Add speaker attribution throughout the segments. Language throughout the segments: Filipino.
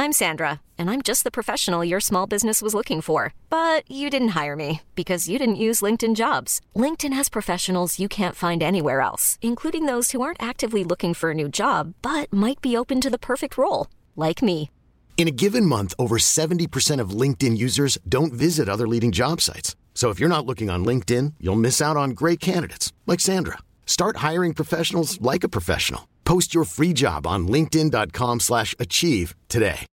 Speaker 1: I'm Sandra, and I'm just the professional your small business was looking for. But you didn't hire me because you didn't use LinkedIn Jobs. LinkedIn has professionals you can't find anywhere else, including those who aren't actively looking for a new job, but might be open to the perfect role, like me.
Speaker 2: In a given month, over 70% of LinkedIn users don't visit other leading job sites. So if you're not looking on LinkedIn, you'll miss out on great candidates like Sandra. Start hiring professionals like a professional. Post your free job on linkedin.com/achieve today.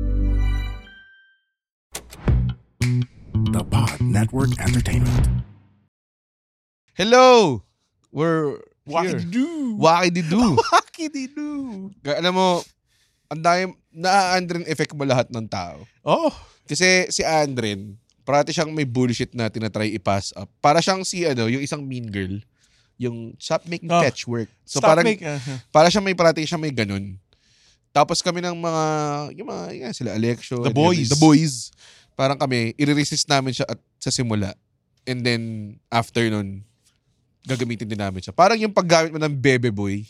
Speaker 3: The Pod Network Entertainment.
Speaker 4: Hello! We're here.
Speaker 3: Wakididu.
Speaker 4: Wakididu. Alam mo, ang dami, na-Andren effect mo lahat ng tao.
Speaker 3: Oh.
Speaker 4: Kasi si Andren, parati siyang may bullshit na tinatry i-pass up. Para siyang yung isang mean girl. Yung stop making patchwork. So para siyang parati siyang may ganun. Tapos kami ng sila Alexio.
Speaker 3: The boys.
Speaker 4: The boys. Parang kami, i-resist namin siya sa simula. And then, after nun, gagamitin din namin siya. Parang yung paggamit mo ng bebe boy.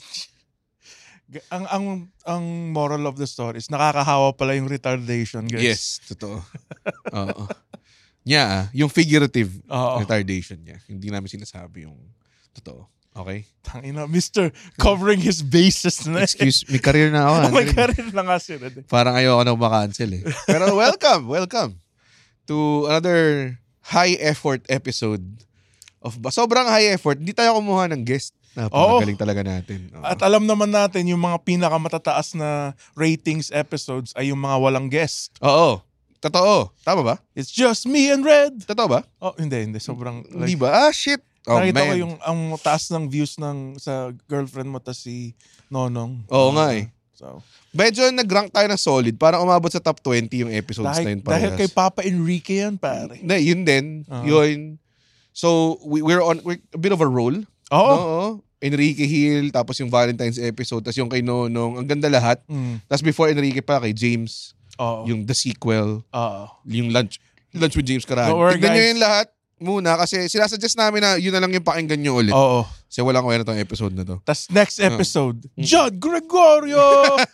Speaker 3: Ang moral of the story is nakakahawa pala yung retardation, guys.
Speaker 4: Yes, totoo. Oo. Yung figurative retardation niya. Hindi namin sinasabi yung totoo. Okay?
Speaker 3: Tangina, Mr. Covering his bases na.
Speaker 4: Excuse, may career na ako.
Speaker 3: May career na nga sila.
Speaker 4: Parang ayoko na maka-cancel eh. Pero welcome to another high-effort episode of sobrang high-effort. Hindi tayo kumuha ng guest. Napakagaling talaga natin.
Speaker 3: At alam naman natin yung mga pinakamatataas na ratings episodes ay yung mga walang guest.
Speaker 4: Oo. Totoo. Tama ba?
Speaker 3: It's just me and Red.
Speaker 4: Totoo ba?
Speaker 3: Oh, hindi. Sobrang
Speaker 4: Hindi ba? Shit.
Speaker 3: Nakita ko yung ang taas ng views sa girlfriend mo ta si Nonong.
Speaker 4: Oo nga eh.
Speaker 3: So,
Speaker 4: medyo nag-rank tayo na solid. Parang umabot sa top 20 yung episodes na yun.
Speaker 3: Dahil kay Papa Enrique yan, pare.
Speaker 4: Yun din. Yun. So, we're on a bit of a roll.
Speaker 3: Oo.
Speaker 4: No? Enrique Hill, tapos yung Valentine's episode, tapos yung kay Nonong. Ang ganda lahat. Tapos before Enrique pa, kay James. Yung The Sequel. Yung Lunch with James Carahan. Tignan nyo yung lahat muna kasi sinasuggest namin na yun na lang yung pakinggan nyo ulit.
Speaker 3: Oo.
Speaker 4: Kasi walang kwenta tong episode na to.
Speaker 3: Tapos next episode, John Gregorio!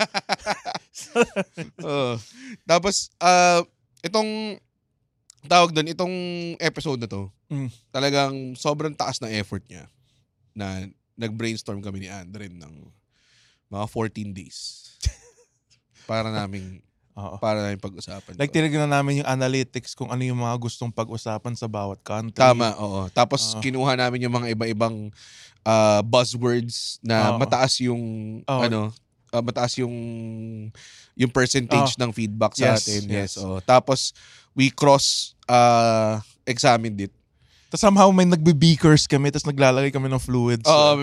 Speaker 4: Tapos, itong tawag doon, itong episode na to, talagang sobrang taas na effort niya na nag-brainstorm kami ni Andren ng mga 14 days para namin pag-usapan.
Speaker 3: Like, tinignan namin yung analytics kung ano yung mga gustong pag-usapan sa bawat country.
Speaker 4: Tama, oo. Tapos, kinuha namin yung mga iba-ibang buzzwords na mataas yung, mataas yung percentage ng feedback sa atin. Yes. Tapos, we cross-examined it.
Speaker 3: Tapos somehow may nagbe-beakers kami, tapos naglalagay kami ng fluids.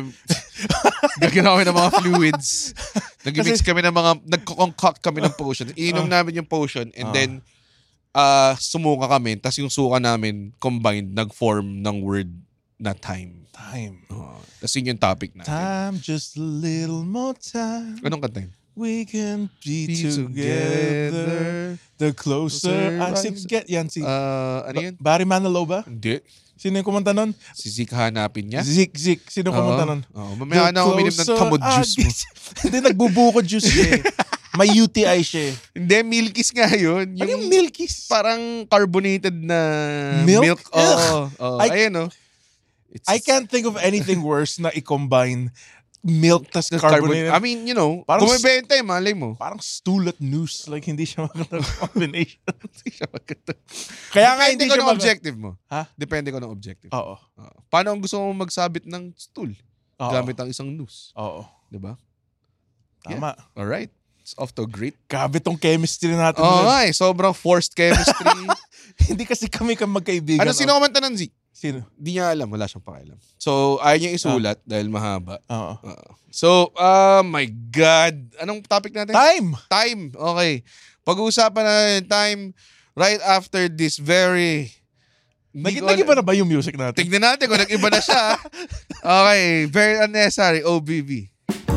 Speaker 4: Gagawin kami ng mga fluids. Nag-mix kami ng nagko-concoct kami ng potion. Iinom namin yung potion and then sumuka kami. Tapos yung suka namin combined, nag-form ng word na time. Tapos yun yung topic natin.
Speaker 3: Time, just a little more time.
Speaker 4: Anong kanta yun?
Speaker 3: We can be together. The closer I get. Yan si
Speaker 4: ano yun?
Speaker 3: Barry Manilow ba?
Speaker 4: Hindi.
Speaker 3: Sino yung kumanta nun?
Speaker 4: Si Zik hanapin niya?
Speaker 3: Zik. Sino kumanta nun?
Speaker 4: Mamaya na uminim ng kamod juice mo.
Speaker 3: Hindi, nagbubuko juice siya. May UTI siya.
Speaker 4: Hindi, Milkis nga yun.
Speaker 3: Ano yung Milkis?
Speaker 4: Parang carbonated na milk. Ayan
Speaker 3: I can't think of anything worse na i-combine milk tas carbonated.
Speaker 4: I mean, kung may benta malay mo.
Speaker 3: Parang stool at noose. Like, hindi siya magandang combination.
Speaker 4: Hindi siya magandang.
Speaker 3: Kaya nga hindi siya
Speaker 4: objective mo.
Speaker 3: Ha?
Speaker 4: Depende ko ng objective.
Speaker 3: Oo.
Speaker 4: Paano kung gusto mo magsabit ng stool? Gamit ang isang noose.
Speaker 3: Oo.
Speaker 4: Diba?
Speaker 3: Tama.
Speaker 4: Yeah. Alright. It's off to a great.
Speaker 3: Grabe tong chemistry natin.
Speaker 4: Sobrang forced chemistry.
Speaker 3: Hindi kasi kami magkaibigan.
Speaker 4: Sino kumanta ng Zik?
Speaker 3: Sino?
Speaker 4: Di niya alam. Wala siyang pakialam. So, ayaw niya isulat dahil mahaba.
Speaker 3: Oo.
Speaker 4: So, my God. Anong topic natin? Time. Okay. Pag-uusapan natin time right after this very...
Speaker 3: Nag-iba na ba yung music natin?
Speaker 4: Tignan natin kung nag-iba na siya. Okay. Very unnecessary. OBB.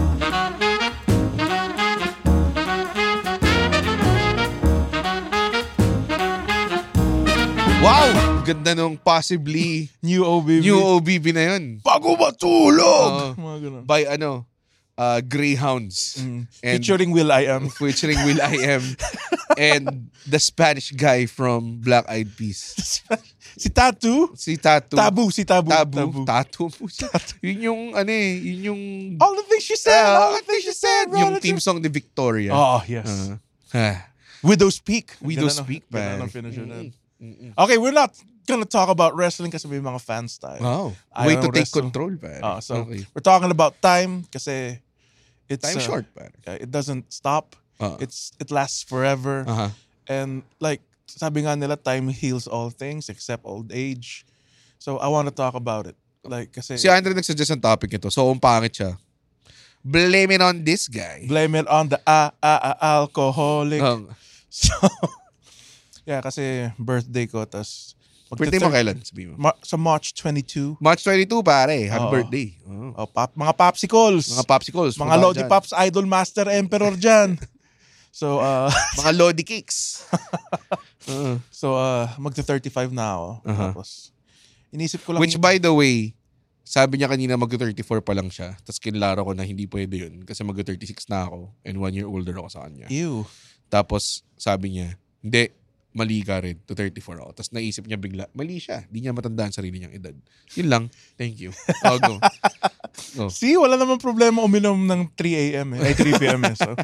Speaker 4: Wow! Ganda nung possibly
Speaker 3: New OBB
Speaker 4: na yun.
Speaker 3: Bago matulog!
Speaker 4: By Greyhounds.
Speaker 3: And
Speaker 4: Featuring
Speaker 3: Will.i.am.
Speaker 4: Featuring Will.i.am. And the Spanish guy from Black Eyed Peas.
Speaker 3: Si Tattoo?
Speaker 4: Si Tattoo.
Speaker 3: Tabu.
Speaker 4: Tattoo po siya. Yun yung, yun yung...
Speaker 3: All the things she said. All the things she said.
Speaker 4: Yung theme song ni Victoria.
Speaker 3: Oh, yes. Widow's Peak.
Speaker 4: Widow's Peak,
Speaker 3: man. Okay, we're not gonna talk about wrestling kasi may mga fans tayo.
Speaker 4: Oh. Way to take control, man.
Speaker 3: So, we're talking about time kasi it's...
Speaker 4: Time short, man.
Speaker 3: It doesn't stop. It lasts forever. And like, sabi nga nila, time heals all things except old age. So, I want to talk about it. Like, kasi...
Speaker 4: Si Andre nagsuggest ng topic ito. So, pangit siya. Blame it on this guy.
Speaker 3: Blame it on the alcoholic. So, yeah, kasi birthday ko, tas...
Speaker 4: Birthday mo kailan? Sabi mo.
Speaker 3: Sa March 22.
Speaker 4: March 22, pare. Happy birthday.
Speaker 3: Mga popsicles. Mga Lodi Pops, Idol Master Emperor dyan. So,
Speaker 4: mga Lodi Cakes.
Speaker 3: So, magta-35 na ako. Tapos, inisip ko lang...
Speaker 4: Which, by the way, sabi niya kanina magta-34 pa lang siya. Tapos kinlaro ko na hindi pwede yun. Kasi magta-36 na ako. And 1 year older ako sa kanya.
Speaker 3: Ew.
Speaker 4: Tapos, sabi niya, hindi, mali ka rin. To 34 ako. Tapos naisip niya bigla, mali siya. Hindi niya matandaan sarili niyang edad. Yun lang. Thank you. I'll go.
Speaker 3: See, wala naman problema uminom ng 3 a.m. Ay, 3 p.m.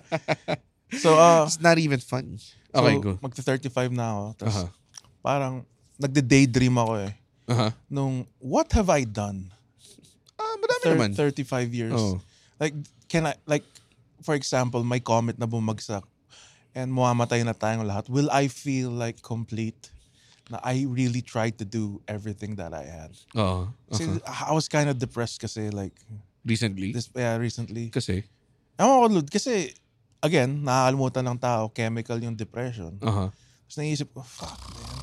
Speaker 3: So,
Speaker 4: it's not even funny. Okay, go.
Speaker 3: Magta-35 na ako. Tapos, parang, nagde-daydream ako nung, what have I done?
Speaker 4: Madami naman.
Speaker 3: 35 years. Like, for example, may comet na bumagsak and mamamatay na tayong lahat. Will I feel like complete? Na I really tried to do everything that I had. Kasi I was kind of depressed kasi like...
Speaker 4: Recently?
Speaker 3: Recently.
Speaker 4: Kasi?
Speaker 3: Ewan ko, kasi, again, nakakalimutan ng tao, chemical yung depression. Tapos naisip ko, fuck, man.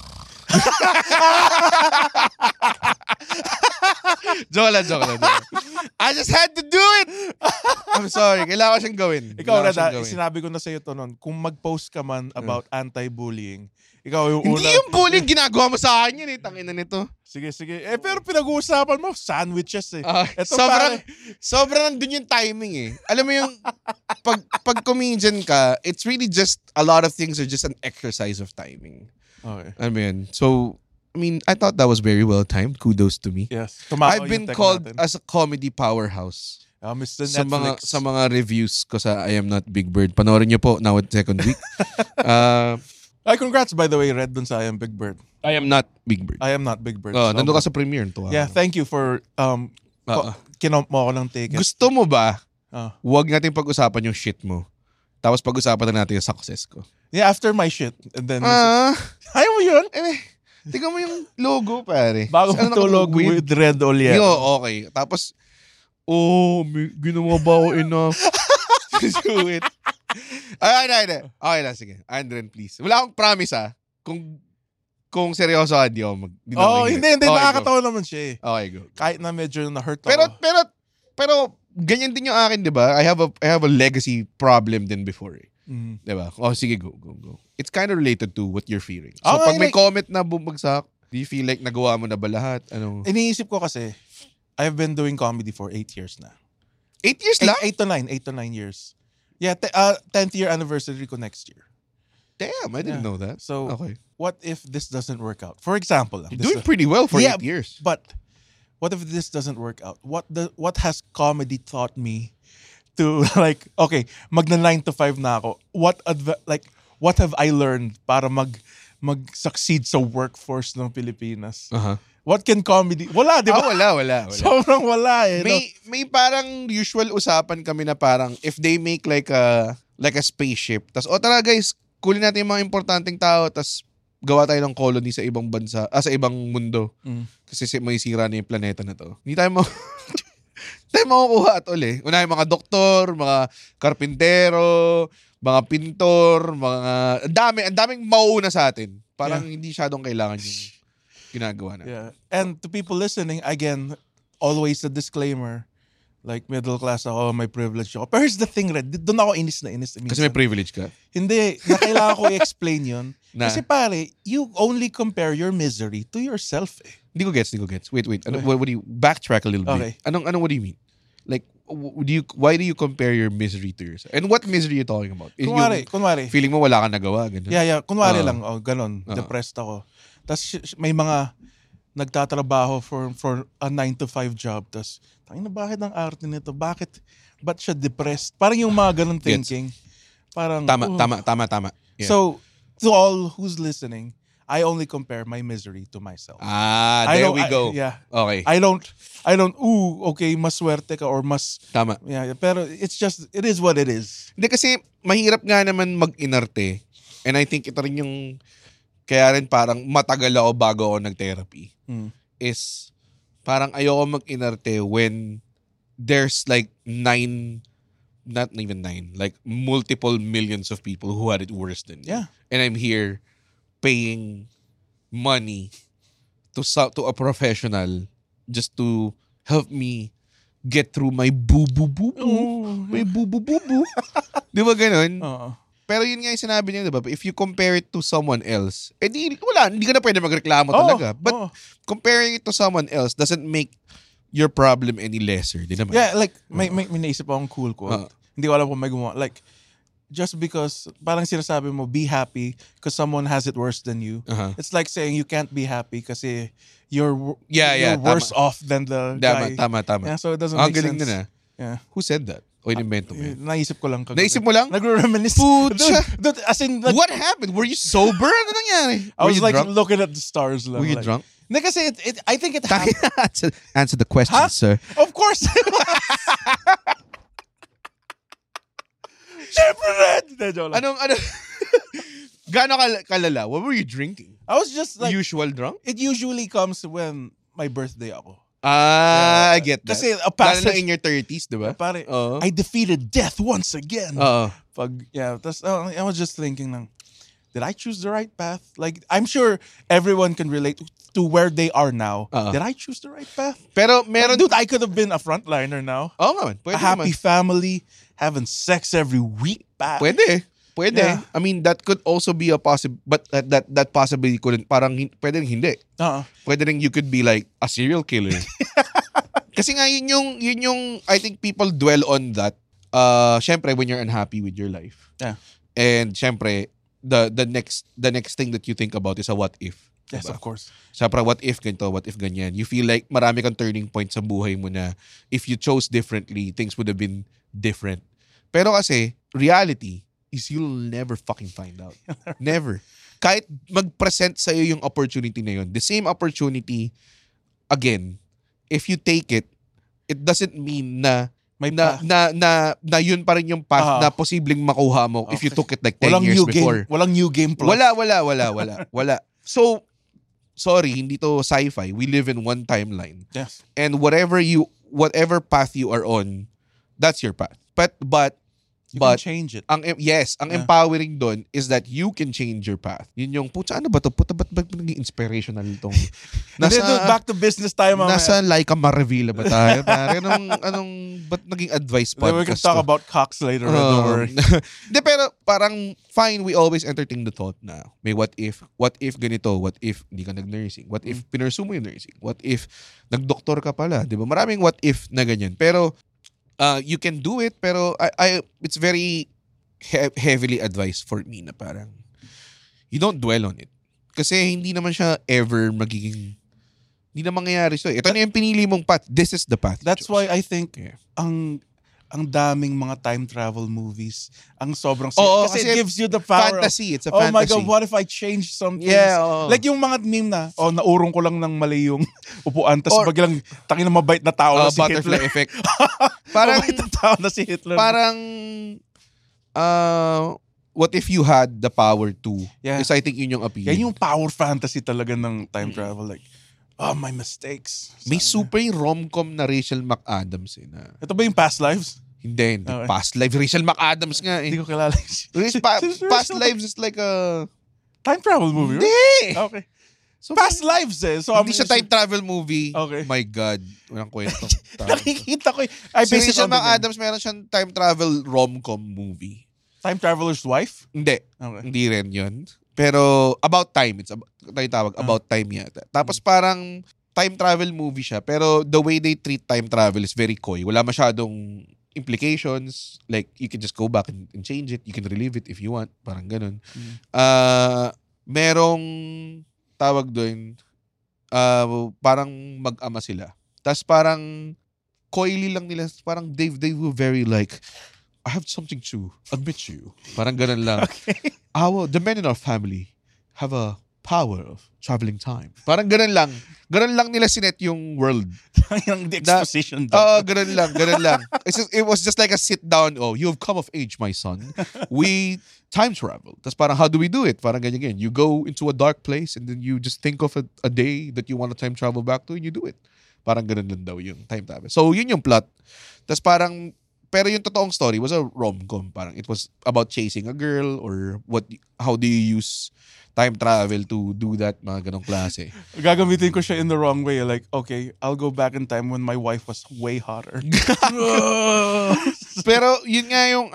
Speaker 4: Joke lang. I just had to do it! I'm sorry. Kailangan ko siyang gawin.
Speaker 3: Ikaw, Reda, sinabi ko na sa'yo to noon, kung mag-post ka man about anti-bullying, ikaw yung una...
Speaker 4: Hindi yung bullying, ginagawa mo sa akin yun eh. Tangina nito.
Speaker 3: Sige. Pero pinag-uusapan mo, sandwiches eh.
Speaker 4: Sobrang nandun yung timing eh. Alam mo yung, pag comedian ka, it's really just, a lot of things are just an exercise of timing.
Speaker 3: Okay.
Speaker 4: I mean, so... I mean, I thought that was very well timed. Kudos to me.
Speaker 3: Yes.
Speaker 4: I've been called as a comedy powerhouse.
Speaker 3: Mr. Netflix.
Speaker 4: Sa mga reviews ko sa I Am Not Big Bird. Panoorin niyo po now at second week.
Speaker 3: Congrats by the way, Red, dun sa I Am Big Bird.
Speaker 4: I Am Not Big Bird.
Speaker 3: I Am Not Big Bird.
Speaker 4: Nandun ka sa premiere.
Speaker 3: Yeah, thank you for kinomp mo ako ng ticket.
Speaker 4: Gusto mo ba, huwag natin pag-usapan yung shit mo. Tapos pag-usapan na natin yung success ko.
Speaker 3: Yeah, after my shit. And then, ayaw mo yun?
Speaker 4: Tingnan mo yung logo, pare.
Speaker 3: Bago mo ito logo with red all yet.
Speaker 4: Okay. Tapos, ginawa ba ako enough? Do it. Okay na, sige. Andren, please. Wala akong promise, Kung seryoso ka, di ako
Speaker 3: hindi. Nakakatawa naman siya eh.
Speaker 4: Okay, go.
Speaker 3: Kahit na medyo na-hurt ako.
Speaker 4: Pero, ganyan din yung akin, di ba? I have a legacy problem din before eh. Diba? Sige, go. It's kind of related to what you're feeling. So, pag may comment na bumagsak, do you feel like nagawa mo na ba lahat?
Speaker 3: Iniisip ko kasi, I've been doing comedy for 8 years na.
Speaker 4: 8 years lang?
Speaker 3: 8 to 9 years. Yeah, 10th year anniversary ko next year.
Speaker 4: Damn, I didn't know that.
Speaker 3: So,
Speaker 4: okay.
Speaker 3: What if this doesn't work out? For example,
Speaker 4: you're doing pretty well for 8 years.
Speaker 3: But what if this doesn't work out? What has comedy taught me to like, okay, magna 9 to 5 na ako. What have I learned para mag-succeed sa workforce ng Pilipinas? What can comedy? Wala, di ba?
Speaker 4: Wala.
Speaker 3: Sobrang wala eh.
Speaker 4: May parang usual usapan kami na parang if they make like a spaceship, tas tara guys, kulin natin yung mga importanteng tao, tas gawa tayo ng colony sa ibang bansa, sa ibang mundo. Kasi may sira na yung planeta na to. Hindi tayo makukuha at uli. Una yung mga doktor, mga karpintero, mga pintor, ang daming mauuna sa atin. Parang hindi syadong kailangan yung ginagawa na.
Speaker 3: Yeah. And to people listening, again, always a disclaimer. Like, middle class ako, may privilege ako. But here's the thing, Red. Doon ako inis. Minsan.
Speaker 4: Kasi may privilege ka?
Speaker 3: Hindi. Kailangan ko i-explain yun. Kasi pare, you only compare your misery to yourself eh.
Speaker 4: Hindi ko gets. Wait. What do you backtrack a little bit?
Speaker 3: Okay.
Speaker 4: What do you mean? Like, why do you compare your misery to yourself? And what misery are you talking about?
Speaker 3: Kunwari.
Speaker 4: Feeling mo wala kang nagawa, ganun?
Speaker 3: Yeah. Kunwari lang, ganun. Depressed ako. Tapos may mga nagtatrabaho for a 9 to 5 job. Tapos, tangina, bakit ang arte nito? Ba't siya depressed? Parang yung mga ganun thinking. Parang,
Speaker 4: Tama. Yeah.
Speaker 3: So, to all who's listening, I only compare my misery to myself.
Speaker 4: There we go.
Speaker 3: Yeah.
Speaker 4: Okay.
Speaker 3: I don't, okay, mas swerte ka or mas...
Speaker 4: Tama.
Speaker 3: Yeah, pero it is what it is.
Speaker 4: Hindi kasi, mahirap nga naman mag-inarte. And I think ito rin yung, kaya rin parang matagal ako bago ako nag-therapy. Is, parang ayoko mag-inarte when there's like not even 9, like multiple millions of people who had it worse than me.
Speaker 3: Yeah.
Speaker 4: And I'm here paying money to a professional just to help me get through my boo-boo-boo-boo. My boo-boo-boo-boo. Di ba ganun? Pero yun nga yung sinabi niya, di ba? If you compare it to someone else, hindi ka na pwede magreklamo talaga. But comparing it to someone else doesn't make your problem any lesser. Di naman.
Speaker 3: Yeah, like, may naisip akong cool quote. Hindi ko alam kung may gumawa. Like, just because parang sinasabi mo, be happy because someone has it worse than you. It's like saying you can't be happy kasi you're worse off than the guy.
Speaker 4: Tama.
Speaker 3: Yeah, so it doesn't make sense.
Speaker 4: Galing na.
Speaker 3: Yeah.
Speaker 4: Who said that? O inimbento mo?
Speaker 3: Naisip ko lang.
Speaker 4: Naisip mo lang?
Speaker 3: Nagre-reminisce. Dude, as in, like,
Speaker 4: what happened? Were you sober? Ano nangyari?
Speaker 3: I was like
Speaker 4: drunk?
Speaker 3: looking at the stars lang.
Speaker 4: Were you
Speaker 3: like,
Speaker 4: drunk?
Speaker 3: Hindi kasi I think it happened.
Speaker 4: Answer the question, sir.
Speaker 3: Of course. Siyempre red!
Speaker 4: Ano? Gano'ng kalala? What were you drinking?
Speaker 3: I was just like...
Speaker 4: Usual drunk?
Speaker 3: It usually comes when my birthday ako.
Speaker 4: I get that.
Speaker 3: Kasi a passage...
Speaker 4: Lalo na in your 30s, diba?
Speaker 3: Pare, I defeated death once again. I was just thinking lang, did I choose the right path? Like, I'm sure everyone can relate to where they are now. Did I choose the right path?
Speaker 4: Pero meron...
Speaker 3: Dude, I could have been a frontliner now.
Speaker 4: Oo nga man. Pwede
Speaker 3: a happy
Speaker 4: naman.
Speaker 3: family, having sex every week.
Speaker 4: Pwede.
Speaker 3: Yeah.
Speaker 4: I mean, that could also be a possible... But that possibly couldn't... Parang pwede rin hindi. Pwede rin you could be like a serial killer. Kasi nga yun yung I think people dwell on that. Syempre, when you're unhappy with your life.
Speaker 3: Yeah.
Speaker 4: And syempre, the next thing that you think about is a what if.
Speaker 3: Yes,
Speaker 4: diba?
Speaker 3: of course.
Speaker 4: Syempre, what if ganito, what if ganyan. You feel like marami kang turning point sa buhay mo na if you chose differently, things would have been different. Pero kasi, reality is you'll never fucking find out. Never. Kahit mag-present sa'yo yung opportunity na yun, the same opportunity, again, if you take it, it doesn't mean na yun pa rin yung path na posibleng makuha mo if you took it like 10 years before.
Speaker 3: Walang new game plus.
Speaker 4: Wala. So, sorry, hindi to sci-fi. We live in one timeline.
Speaker 3: Yes.
Speaker 4: And whatever path you are on, that's your path. But
Speaker 3: you can change it.
Speaker 4: Ang empowering doon is that you can change your path. Yun yung, puta, ano ba to? Puta, ba't naging inspirational itong...
Speaker 3: back to business tayo, mamaya.
Speaker 4: Nasa Laika Maravilla ba tayo? Pare, ba't naging advice podcast?
Speaker 3: We can talk about cocks later. Don't worry.
Speaker 4: De, pero parang fine, we always entertain the thought na may what if ganito, what if hindi ka nag-nursing, what if pinursu mo yung nursing, what if nag-doktor ka pala, di ba? Maraming what if na ganyan. Pero you can do it, pero it's very heavily advised for me na parang you don't dwell on it. Kasi hindi naman siya ever magiging, hindi na mangyayari sa'yo. Ito na yung pinili mong path. This is the path.
Speaker 3: That's why I think ang daming mga time travel movies. Ang sobrang... kasi it gives you the power
Speaker 4: fantasy. It's a
Speaker 3: oh
Speaker 4: fantasy.
Speaker 3: My God, what if I change something?
Speaker 4: Yeah.
Speaker 3: Like yung mga meme na, naurong ko lang ng mali yung upuan, tapos biglang takin na mabait na tao na si
Speaker 4: butterfly
Speaker 3: Hitler.
Speaker 4: effect. Parang,
Speaker 3: mabait na tao na si Hitler.
Speaker 4: Parang, what if you had the power to?
Speaker 3: Yeah.
Speaker 4: Because I think yun yung appeal.
Speaker 3: Yan yung power fantasy talaga ng time travel. Like, my mistakes.
Speaker 4: May super rom-com na Rachel McAdams na.
Speaker 3: Ito ba yung Past Lives?
Speaker 4: Hindi. Okay. Past Lives. Rachel McAdams nga eh.
Speaker 3: Hindi ko kilala.
Speaker 4: Past Lives is like a...
Speaker 3: time travel movie, right?
Speaker 4: Hindi!
Speaker 3: Okay. So, Past Lives eh. So,
Speaker 4: hindi siya time travel movie.
Speaker 3: Okay.
Speaker 4: My God. Walang kwentong.
Speaker 3: Nakikita ko
Speaker 4: si Rachel McAdams meron siyang time travel rom-com movie.
Speaker 3: Time Traveler's Wife?
Speaker 4: Hindi. Okay. Hindi rin yun. Pero About Time. It's tawag About Time yata. Tapos parang time travel movie siya, pero the way they treat time travel is very coy. Wala masyadong implications. Like, you can just go back and change it. You can relive it if you want. Parang ganun. Merong tawag doon, parang mag-ama sila. Tapos parang coyly lang nila. Parang they were very like, I have something to admit to you. Parang ganun lang.
Speaker 3: Okay.
Speaker 4: The men in our family have a power of traveling time. Parang ganun lang. Ganun lang nila sinet yung world.
Speaker 3: Yung the exposition daw.
Speaker 4: Ganun lang. It was just like a sit down. Oh, you've come of age, my son. We time travel. Tapos parang, how do we do it? Parang ganyan. You go into a dark place and then you just think of a day that you want to time travel back to and you do it. Parang ganun lang daw yung time travel. So, yun yung plot. Tapos parang, pero yung totoong story was a rom-com. Parang it was about chasing a girl or how do you use time travel to do that, mga ganong klase.
Speaker 3: Gagamitin ko siya in the wrong way. Like, okay, I'll go back in time when my wife was way hotter.
Speaker 4: Pero yun nga yung,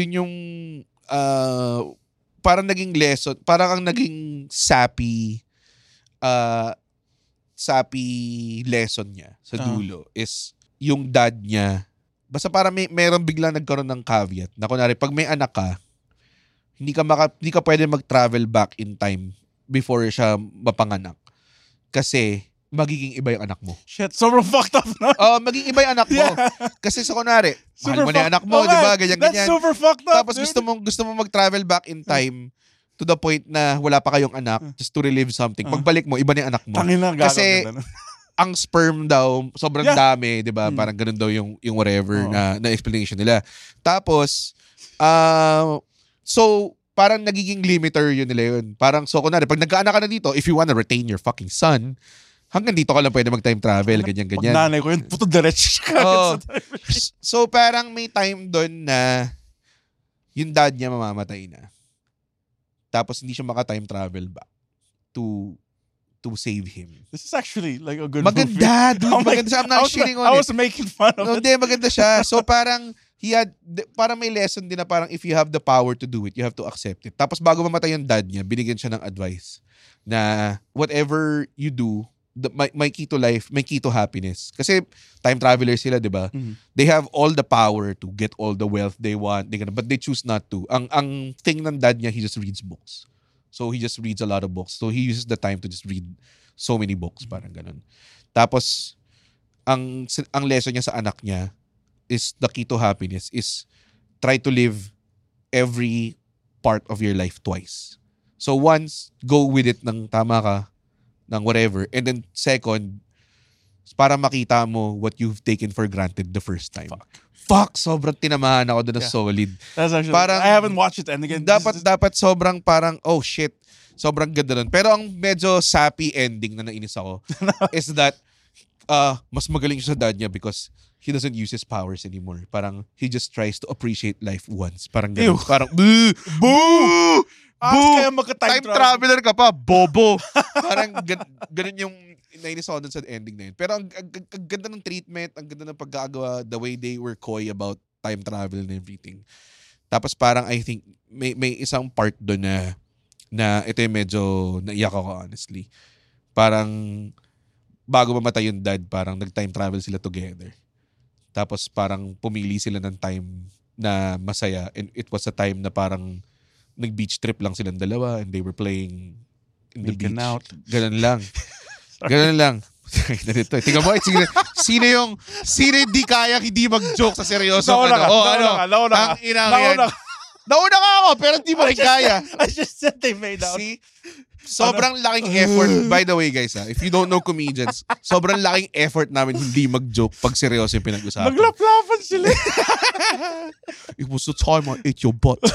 Speaker 4: parang naging lesson, parang ang naging sappy lesson niya sa dulo is yung dad niya. Basta para meron biglang nagkaroon ng caveat na kunwari, pag may anak ka, hindi ka pwede mag-travel back in time before siya mapanganak. Kasi magiging iba yung anak mo.
Speaker 3: Shit, sobrang fucked up na.
Speaker 4: Magiging iba yung anak mo. Yeah. Kasi sa kunwari, mahal mo na yung anak mo, di ba? Ganyan.
Speaker 3: That's super fucked up.
Speaker 4: Tapos gusto mo mag-travel back in time to the point na wala pa kayong anak just to relive something. Pagbalik mo, iba na yung anak mo. Kasi ang sperm daw, sobrang dami, di ba? Parang ganun daw yung whatever na explanation nila. Tapos, so, parang nagiging limiter yun nila yun. Parang, so kunwari, pag nagkaanak ka na dito, if you wanna retain your fucking son, hanggang dito ka lang pwede mag-time travel, ganyan-ganyan.
Speaker 3: Pag nanay ko yun, puto diretso siya.
Speaker 4: So, parang may time doon na yung dad niya mamamatay na. Tapos, hindi siya maka-time travel back to save him.
Speaker 3: This is actually like a good
Speaker 4: movie. Maganda, dude. Maganda siya. I'm not shitting on it.
Speaker 3: I was making fun of it.
Speaker 4: Hindi, maganda siya. So, parang, parang may lesson din na parang if you have the power to do it, you have to accept it. Tapos bago mamatay yung dad niya, binigyan siya ng advice na whatever you do, may key to life, may key to happiness. Kasi time travelers sila, di ba? Mm-hmm. They have all the power to get all the wealth they want, but they choose not to. Ang thing ng dad niya, he just reads books. So he just reads a lot of books. So he uses the time to just read so many books, parang ganun. Tapos, ang lesson niya sa anak niya is the key to happiness is try to live every part of your life twice. So once, go with it ng tama ka, ng whatever. And then second, para makita mo what you've taken for granted the first time. Fuck, sobrang tinamahan ako doon na solid.
Speaker 3: That's actually,
Speaker 4: parang,
Speaker 3: I haven't watched it. And again,
Speaker 4: dapat sobrang parang, oh shit, sobrang ganda nun. Pero ang medyo sappy ending na nainis ako is that mas magaling siya sa dad niya because he doesn't use his powers anymore. Parang he just tries to appreciate life once. Parang ganun. Parang, boo! Boo!
Speaker 3: Kaya magka-time
Speaker 4: traveler ka pa, bobo! Parang ganun yung nainis ako dun sa ending na yun. Pero ang ganda ng treatment, ang ganda ng pagkagawa, the way they were coy about time travel and everything. Tapos parang I think may isang part doon na ito yung medyo naiyak ako honestly. Parang bago mamatay yung dad, parang nag-time travel sila together. Tapos parang pumili sila ng time na masaya and it was a time na parang nag-beach trip lang silang dalawa and they were playing in the beach.
Speaker 3: Out.
Speaker 4: Ganun lang. Ganun lang. Tingnan mo, sino hindi kaya hindi mag-joke sa seryoso? Nauna ka ako, pero hindi mo rin kaya.
Speaker 3: I just said they made out.
Speaker 4: See? Sobrang laking effort. By the way, guys, if you don't know comedians, sobrang laking effort namin hindi mag-joke pag seryoso yung pinag-usapan.
Speaker 3: Naglaplapan sila.
Speaker 4: It was the time I ate your butt.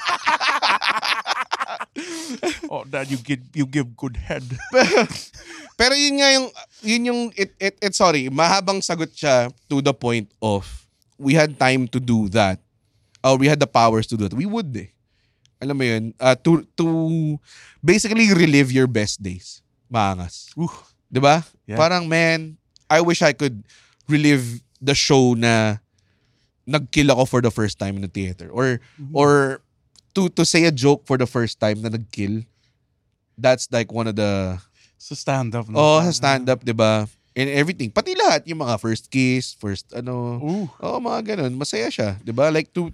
Speaker 3: Oh, Dad, you give good head.
Speaker 4: Pero yun nga yung sorry, mahabang sagot siya to the point of we had time to do that. Or we had the powers to do that. We would Alam mo yun, to basically relive your best days. Maangas. Diba? Yeah. Parang, man, I wish I could relive the show na nag-kill ako for the first time in the theater. Or to say a joke for the first time na nag-kill. That's like one of the...
Speaker 3: So stand-up.
Speaker 4: No? Oh, stand-up, diba? And everything. Pati lahat, yung mga first kiss, first
Speaker 3: Ooh.
Speaker 4: mga ganun. Masaya siya. Diba? Like to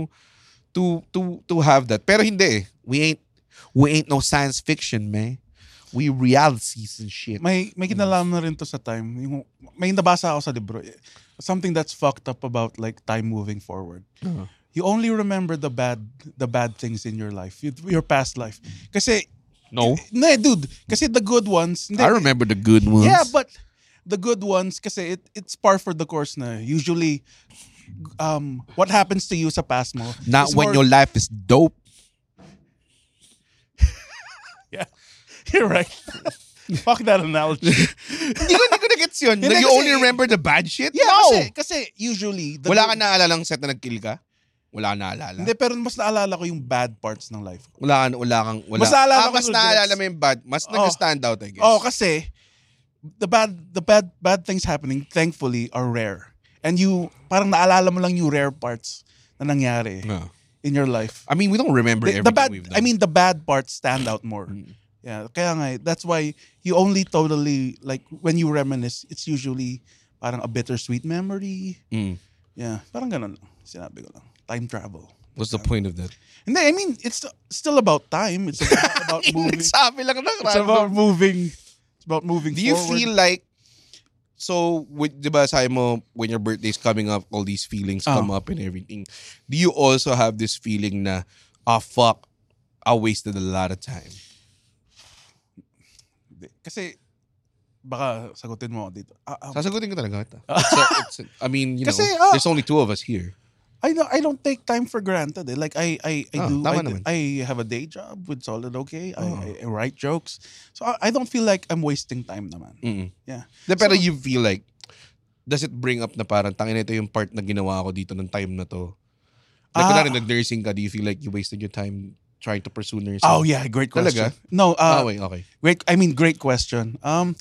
Speaker 4: have that. Pero hindi eh. We ain't no science fiction, man. We realities and shit.
Speaker 3: May kinalaman na rin to sa time. May nabasa ako sa libro. Something that's fucked up about like time moving forward.
Speaker 4: Uh-huh.
Speaker 3: You only remember the bad things in your life, your past life. Kasi
Speaker 4: No,
Speaker 3: dude. Kasi the good ones.
Speaker 4: I remember the good ones.
Speaker 3: Yeah, but the good ones kasi it's par for the course na. Usually, what happens to you sa past mo?
Speaker 4: Not when your life is dope.
Speaker 3: Yeah, you're right. Fuck that analogy.
Speaker 4: Hindi ko na-gets yun.
Speaker 3: Hindi,
Speaker 4: You
Speaker 3: kasi-
Speaker 4: only remember the bad shit?
Speaker 3: Yeah,
Speaker 4: No!
Speaker 3: kasi usually
Speaker 4: Wala ka naalalang set na nag-kill ka? Wala ka naalala?
Speaker 3: Hindi, pero mas naalala ko yung bad parts ng life ko.
Speaker 4: Wala.
Speaker 3: Mas naalala ko
Speaker 4: mas
Speaker 3: yung
Speaker 4: naalala
Speaker 3: regrets.
Speaker 4: mo yung bad. Mas nag-stand out, I guess.
Speaker 3: Oh, kasi the bad things happening thankfully are rare. And you parang naalala mo lang yung rare parts na nangyari
Speaker 4: Yeah.
Speaker 3: in your life.
Speaker 4: I mean, we don't remember everything we've done.
Speaker 3: I mean the bad parts stand out more. Yeah, kaya nga that's why you only totally like when you reminisce, it's usually parang a bittersweet memory. Yeah, parang ganun lang. Sinabi ko lang. Time travel.
Speaker 4: What's the point of that?
Speaker 3: Hindi, I mean, it's still about time. It's about moving.
Speaker 4: Sabi lang ng
Speaker 3: It's about moving. It's about moving
Speaker 4: Do you
Speaker 3: forward.
Speaker 4: feel like, so, diba sabi mo, when your birthday's coming up, all these feelings come up and everything. Do you also have this feeling na, fuck, I wasted a lot of time?
Speaker 3: Kasi, baka sagutin mo ako dito.
Speaker 4: Sasagutin ko talaga ito. I mean, you know,
Speaker 3: Kasi,
Speaker 4: there's only two of us here.
Speaker 3: I don't take time for granted. Eh. Like I
Speaker 4: tama naman.
Speaker 3: I have a day job with Solid OK. I write jokes. So I don't feel like I'm wasting time naman. Yeah.
Speaker 4: Pero you feel like, does it bring up na parang, tangin ito yung part na ginawa ko dito ng time na to? Like, kunwari nag-nursing ka, do you feel like you wasted your time trying to pursue nursing?
Speaker 3: Oh yeah, great question.
Speaker 4: Talaga?
Speaker 3: No,
Speaker 4: Okay.
Speaker 3: Great question.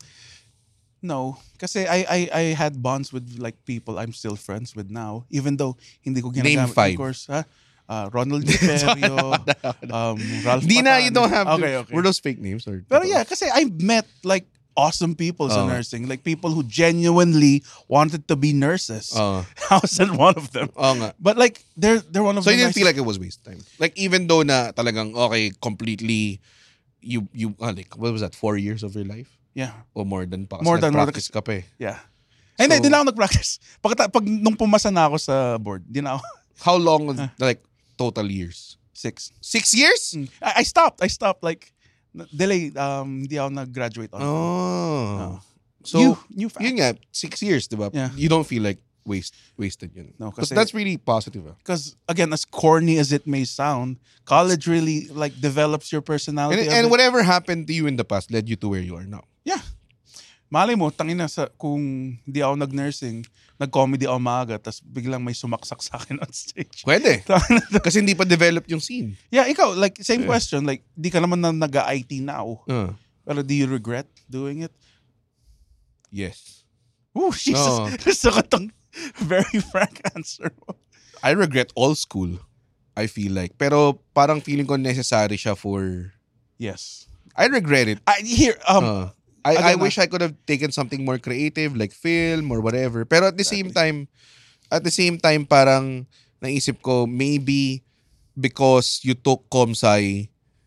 Speaker 3: No, kasi I had bonds with like people I'm still friends with now, even though hindi ko ginagamit.
Speaker 4: Name 5.
Speaker 3: Of course, Ronald Giperio, Ralph
Speaker 4: Di na,
Speaker 3: Patan.
Speaker 4: you don't have to.
Speaker 3: Okay.
Speaker 4: Were those fake names? Or
Speaker 3: Pero yeah, kasi I met like awesome people sa nursing, like people who genuinely wanted to be nurses. I wasn't one of them.
Speaker 4: Nga.
Speaker 3: But like they're one of
Speaker 4: So
Speaker 3: the
Speaker 4: you didn't feel like it was waste time? Like even though na talagang, okay, completely, you like, what was that, 4 years of your life?
Speaker 3: Yeah.
Speaker 4: O more than pa?
Speaker 3: More than
Speaker 4: practice ka pa eh.
Speaker 3: Yeah. Hindi, di na ako nag-practice. Pag nung pumasa na ako sa board, di na ako.
Speaker 4: How long, like, total years?
Speaker 3: 6.
Speaker 4: 6 years?
Speaker 3: I stopped like delay. Hindi ako nag-graduate on.
Speaker 4: So,
Speaker 3: new fact.
Speaker 4: yun nga, 6 years, diba?
Speaker 3: Yeah.
Speaker 4: You don't feel like wasted yun.
Speaker 3: No,
Speaker 4: Because
Speaker 3: kasi-
Speaker 4: that's really positive.
Speaker 3: Because again, as corny as it may sound, college really like develops your personality.
Speaker 4: And whatever happened to you in the past led you to where you are now.
Speaker 3: Yeah. Malay mo, tangina kung di ako nag-nursing, nag-comedy ako maaga, tapos biglang may sumaksak sa akin on stage.
Speaker 4: Pwede. Kasi hindi pa develop yung scene.
Speaker 3: Yeah, ikaw, like, same question. Like, di ka naman na nag-IT now. Pero do you regret doing it?
Speaker 4: Yes.
Speaker 3: Oh, Jesus.
Speaker 4: Oo.
Speaker 3: Gusto ko tong very frank answer mo.
Speaker 4: I regret all school. I feel like. Pero parang feeling ko necessary siya for...
Speaker 3: Yes.
Speaker 4: I regret it. I wish I could have taken something more creative like film or whatever. Pero at the same time parang naisip ko maybe because you took Comsci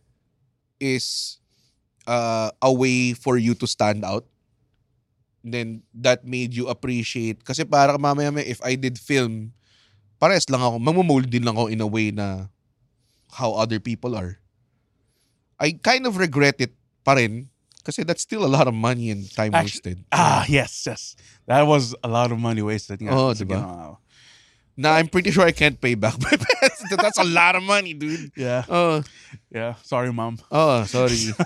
Speaker 4: is a way for you to stand out. Then that made you appreciate kasi parang mamaya if I did film, pares lang ako, magmo-mold din lang ako in a way na how other people are. I kind of regret it pa rin kasi that's still a lot of money and time wasted.
Speaker 3: Yes. That was a lot of money wasted. Nga,
Speaker 4: Oo,
Speaker 3: sa
Speaker 4: diba?
Speaker 3: ginawa ko.
Speaker 4: Na I'm pretty sure I can't pay back my parents. That's a lot of money, dude.
Speaker 3: Yeah. Yeah. Sorry, mom.
Speaker 4: Sorry.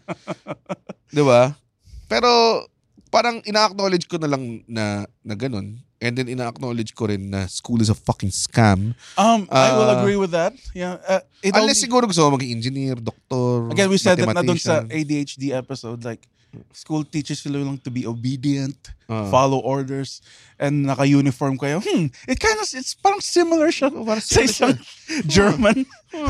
Speaker 4: Diba? Pero parang ina-acknowledge ko na lang na ganun. And then ina-acknowledge ko rin na school is a fucking scam.
Speaker 3: I will agree with that. Yeah.
Speaker 4: Unless siguro gusto mo maging engineer, doktor,
Speaker 3: again, we said that na dun sa
Speaker 4: mathematician.
Speaker 3: ADHD episode, like, School teaches you lang to be obedient, follow orders, and naka-uniform kayo. It's parang similar siya sa isang German.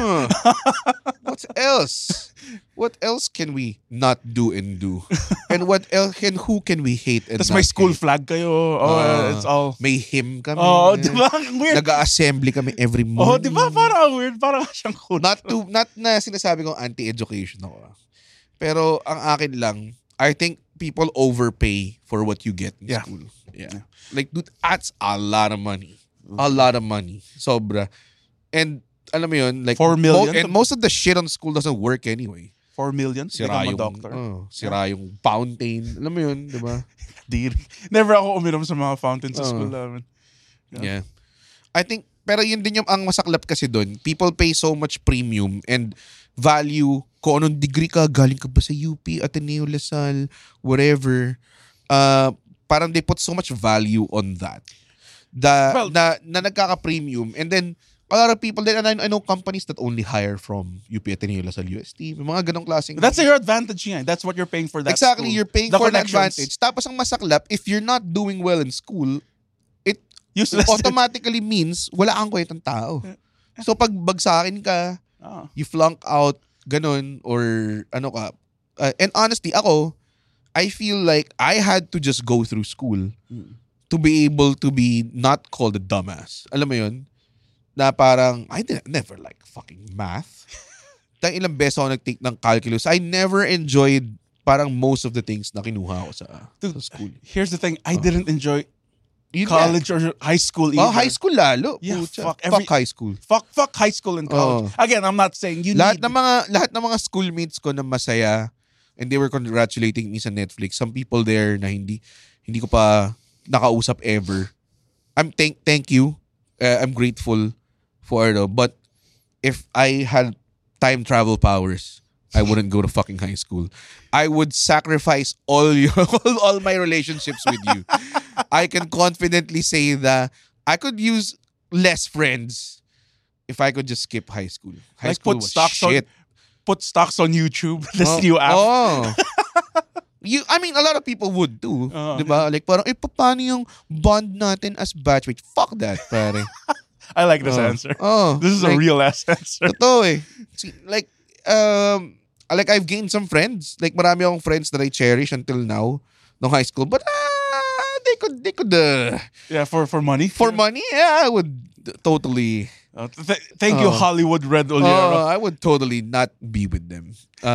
Speaker 4: What else? What else can we not do and do? And what else who can we hate and
Speaker 3: Tapos
Speaker 4: not
Speaker 3: may school
Speaker 4: hate?
Speaker 3: flag kayo. It's all...
Speaker 4: May hymn kami.
Speaker 3: di ba? Ang weird.
Speaker 4: Nag-assembly kami every morning.
Speaker 3: Di ba? Parang weird. Parang siyang cool.
Speaker 4: Not na sinasabi kong anti-education ako. Pero ang akin lang, I think people overpay for what you get in school. Yeah. Like, dude, that's a lot of money. A lot of money. Sobra. And, alam mo yun, like,
Speaker 3: 4 million?
Speaker 4: And most of the shit on school doesn't work anyway.
Speaker 3: 4 million?
Speaker 4: Sira yung,
Speaker 3: doctor.
Speaker 4: Sira yung fountain. Alam mo yun, di ba?
Speaker 3: Never ako uminom sa mga fountains sa school namin.
Speaker 4: Yeah. I think, pero yun din yung ang masaklap kasi doon. People pay so much premium and value kung anong degree ka, galing ka ba sa UP, Ateneo, Lasal, whatever. Parang they put so much value on that. Na nagkaka-premium. And then, a lot of people, then I know companies that only hire from UP, Ateneo, Lasal, UST. May mga ganong klaseng...
Speaker 3: That's your advantage nga. That's what you're paying for that
Speaker 4: Exactly,
Speaker 3: school.
Speaker 4: you're paying for an advantage. Tapos ang masaklap, if you're not doing well in school, it automatically means wala kang kwentang tao. So pag bagsakin ka, you flunk out, ganun, or ano ka. And honestly, I feel like I had to just go through school to be able to be not called a dumbass. Alam mo yun? Na parang, I never like fucking math. Tang ilang beses ako nag-take ng calculus. I never enjoyed parang most of the things na kinuha ko sa school.
Speaker 3: Here's the thing, I didn't enjoy college or high school either.
Speaker 4: Oh, high school lalo.
Speaker 3: Yeah,
Speaker 4: fuck high school.
Speaker 3: Fuck high school and college. Again, I'm not saying you
Speaker 4: lahat
Speaker 3: need...
Speaker 4: lahat ng mga schoolmates ko na masaya and they were congratulating me sa Netflix. Some people there na hindi ko pa nakausap ever. Thank you. I'm grateful for it. But if I had time travel powers, I wouldn't go to fucking high school. I would sacrifice all my relationships with you. I can confidently say that I could use less friends if I could just skip high school. High school was shit.
Speaker 3: Put stocks on YouTube. This new app.
Speaker 4: I mean, a lot of people would too. Diba? Like, parang, paano yung bond natin as batchmate? Fuck that, pare.
Speaker 3: I like this answer. This is like, a real ass answer.
Speaker 4: Totoo eh. Like, I've gained some friends. Like, marami akong friends that I cherish until now, no high school. But, they could
Speaker 3: yeah, for money?
Speaker 4: For money, yeah, I would totally...
Speaker 3: Thank you, Hollywood Red Oliero.
Speaker 4: I would totally not be with them.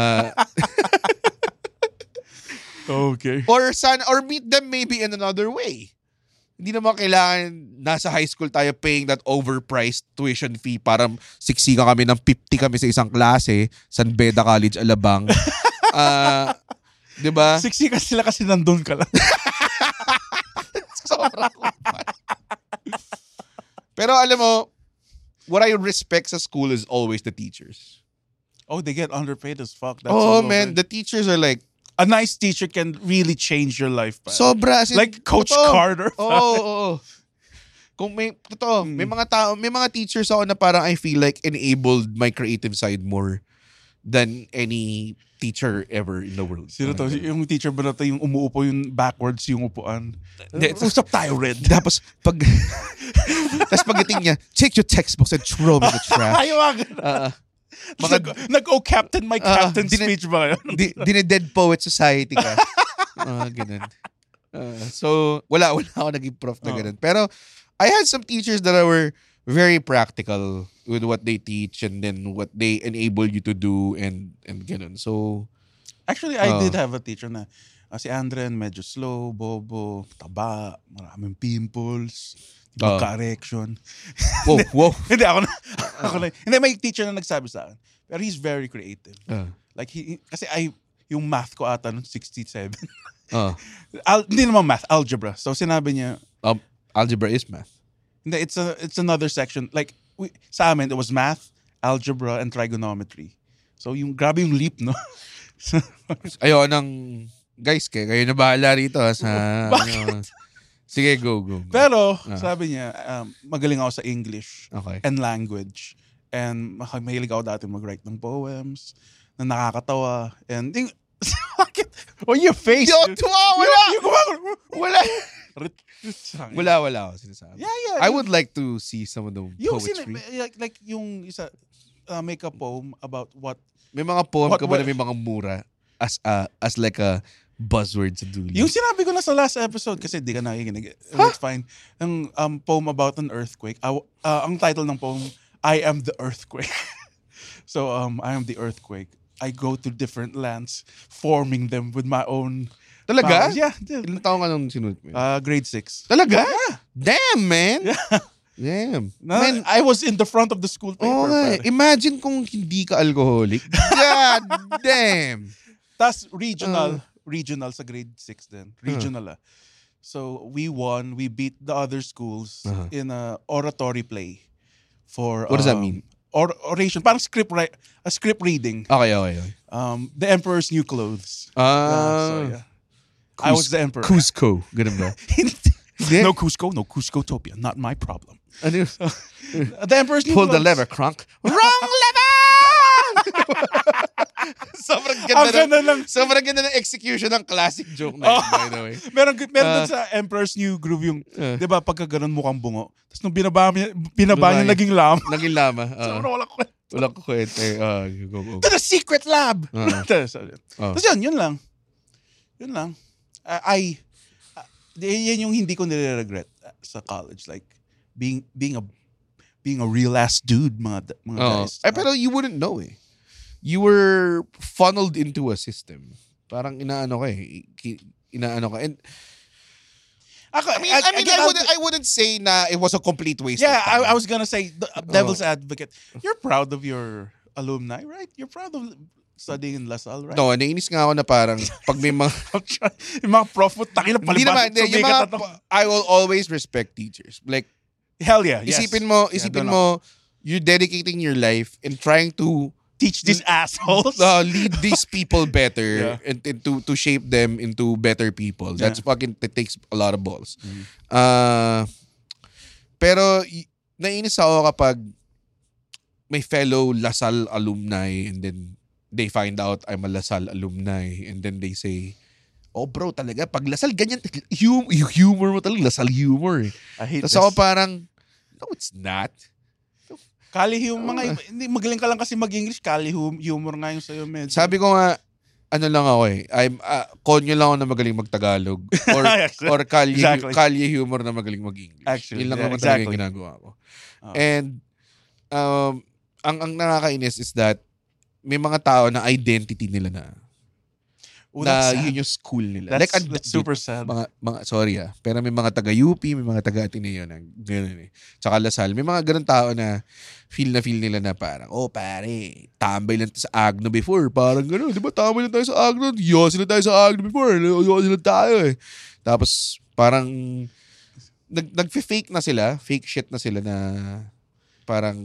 Speaker 3: Okay.
Speaker 4: Or meet them maybe in another way. Hindi naman kailangan nasa high school tayo paying that overpriced tuition fee para siksikan kami ng 50 kami sa isang klase San Beda College, Alabang. Diba?
Speaker 3: Siksikan sila kasi nandun ka lang.
Speaker 4: Sobrang kupal. Pero alam mo, what I respect sa school is always the teachers.
Speaker 3: Oh, they get underpaid as fuck. That's
Speaker 4: man, the teachers are like,
Speaker 3: a nice teacher can really change your life.
Speaker 4: Sobra.
Speaker 3: Like Coach Carter.
Speaker 4: Oo. Kung may mga teachers ako na parang I feel like enabled my creative side more than any teacher ever in the world.
Speaker 3: Sino to? Yung teacher ba na to, yung umuupo yung backwards yung upuan? Usap tayo, Red.
Speaker 4: Tapos pagdating niya, take your textbooks and throw them in the trash.
Speaker 3: Nag-oh captain, my captain speech ba yun?
Speaker 4: Dine-dead poet society ka. Ganun. So, wala ako naging prof na ganun. Pero, I had some teachers that were very practical with what they teach and then what they enable you to do and ganun. So,
Speaker 3: actually, I did have a teacher na si Andren, medyo slow, bobo, taba, maraming pimples, correction.
Speaker 4: Wow.
Speaker 3: Hindi, ako na. Hindi, may teacher na nagsabi sa akin. Pero he's very creative. Like, kasi yung math ko ata nun, 67. Hindi naman math, algebra. So, sinabi niya,
Speaker 4: algebra is math.
Speaker 3: Hindi, it's another section. Like, sa amin, it was math, algebra, and trigonometry. So, grabe yung leap, no?
Speaker 4: Ayun, guys, kayo na bahala rito.
Speaker 3: Bakit?
Speaker 4: Sige, go.
Speaker 3: Pero, sabi niya, magaling ako sa English and language. And mahilig ako dati mag-write ng poems na nakakatawa. And Oh, your face.
Speaker 4: Wala. Wala ako sinasabi.
Speaker 3: Yeah.
Speaker 4: I would like to see some of the
Speaker 3: Yung
Speaker 4: poetry.
Speaker 3: like yung isa make a poem about what.
Speaker 4: May mga poem
Speaker 3: What-
Speaker 4: ka ba na may mga mura as like a buzzword sa dulo?
Speaker 3: Yung sinabi ko na sa last episode kasi di ka nakikinig. It's fine. Ang poem about an earthquake. Ang title ng poem, I am the earthquake. So I am the earthquake. I go to different lands, forming them with my own
Speaker 4: Talaga?
Speaker 3: powers. Yeah.
Speaker 4: Ilang taong ka nung sinulat mo?
Speaker 3: Grade 6.
Speaker 4: Talaga? Damn, man. Damn.
Speaker 3: Man, I was in the front of the school paper.
Speaker 4: Okay.
Speaker 3: pare.
Speaker 4: Imagine kung hindi ka alcoholic. God damn.
Speaker 3: Tas regional sa grade 6 din. Regional So we won. We beat the other schools in a oratory play for
Speaker 4: What does that mean?
Speaker 3: Oration, parang script reading.
Speaker 4: Okay.
Speaker 3: The Emperor's New Clothes. Yeah. I was the emperor.
Speaker 4: Cusco. Ganun ba?
Speaker 3: No Cuscotopia. Not my problem.
Speaker 4: Ano yun?
Speaker 3: The Emperor's New
Speaker 4: Pull the
Speaker 3: Clothes.
Speaker 4: lever, Kronk. Wrong lever! Sobrang ganda ng execution ng classic joke na yun, by the way.
Speaker 3: Meron dun sa Emperor's New Groove yung, di ba, pagka ganun mukhang bungo. Tapos nung binaba niya naging lam.
Speaker 4: Naging lama.
Speaker 3: Sobrang wala ko.
Speaker 4: Walang kwento. Go.
Speaker 3: To the secret lab! Tapos yun lang. Yan yung hindi ko nire-regret sa college. Like, being a real ass dude, mga guys.
Speaker 4: Pero you wouldn't know eh. You were funneled into a system. Parang inaano ka. And I wouldn't say na it was a complete waste of time.
Speaker 3: I was gonna say, devil's advocate. You're proud of your alumni, right? You're proud of studying in LaSalle, right?
Speaker 4: No, nainis nga ako na parang pag may mga
Speaker 3: yung mga prof mo, takin na
Speaker 4: hindi naman, yung mga, I will always respect teachers. Like,
Speaker 3: hell yeah, yes.
Speaker 4: Isipin mo, you're dedicating your life and trying to
Speaker 3: teach these assholes.
Speaker 4: Lead these people better and to shape them into better people. That's fucking, it takes a lot of balls. Pero nainis ako kapag may fellow LaSalle alumni and then they find out I'm a LaSalle alumni and then they say, oh bro, talaga, pag LaSalle ganyan, humor mo talaga, LaSalle humor.
Speaker 3: I hate
Speaker 4: this. Tapos ako parang, no, it's not.
Speaker 3: Kali humor, hindi, magaling ka lang kasi mag-English, kali humor nga yung sa'yo, medyo.
Speaker 4: Sabi ko nga, ano lang ako eh, konyo lang ako na magaling mag-Tagalog or kalye humor na magaling mag-English.
Speaker 3: Actually,
Speaker 4: yun lang naman talaga yung ginagawa ko. And, ang nakakainis is that may mga tao na identity nila na yun yung school nila.
Speaker 3: That's super sad.
Speaker 4: Mga sorry pero may mga taga-UP, may mga taga-Ateneo na gano'n eh. Tsaka LaSalle, may mga gano'n tao na feel nila na parang, oh pare, tambay lang sa Agno before. Parang gano'n, di ba tambay lang tayo sa Agno? Yosi lang tayo sa Agno before. Yosi lang tayo eh. Tapos parang nag-fake na sila, fake shit na sila na parang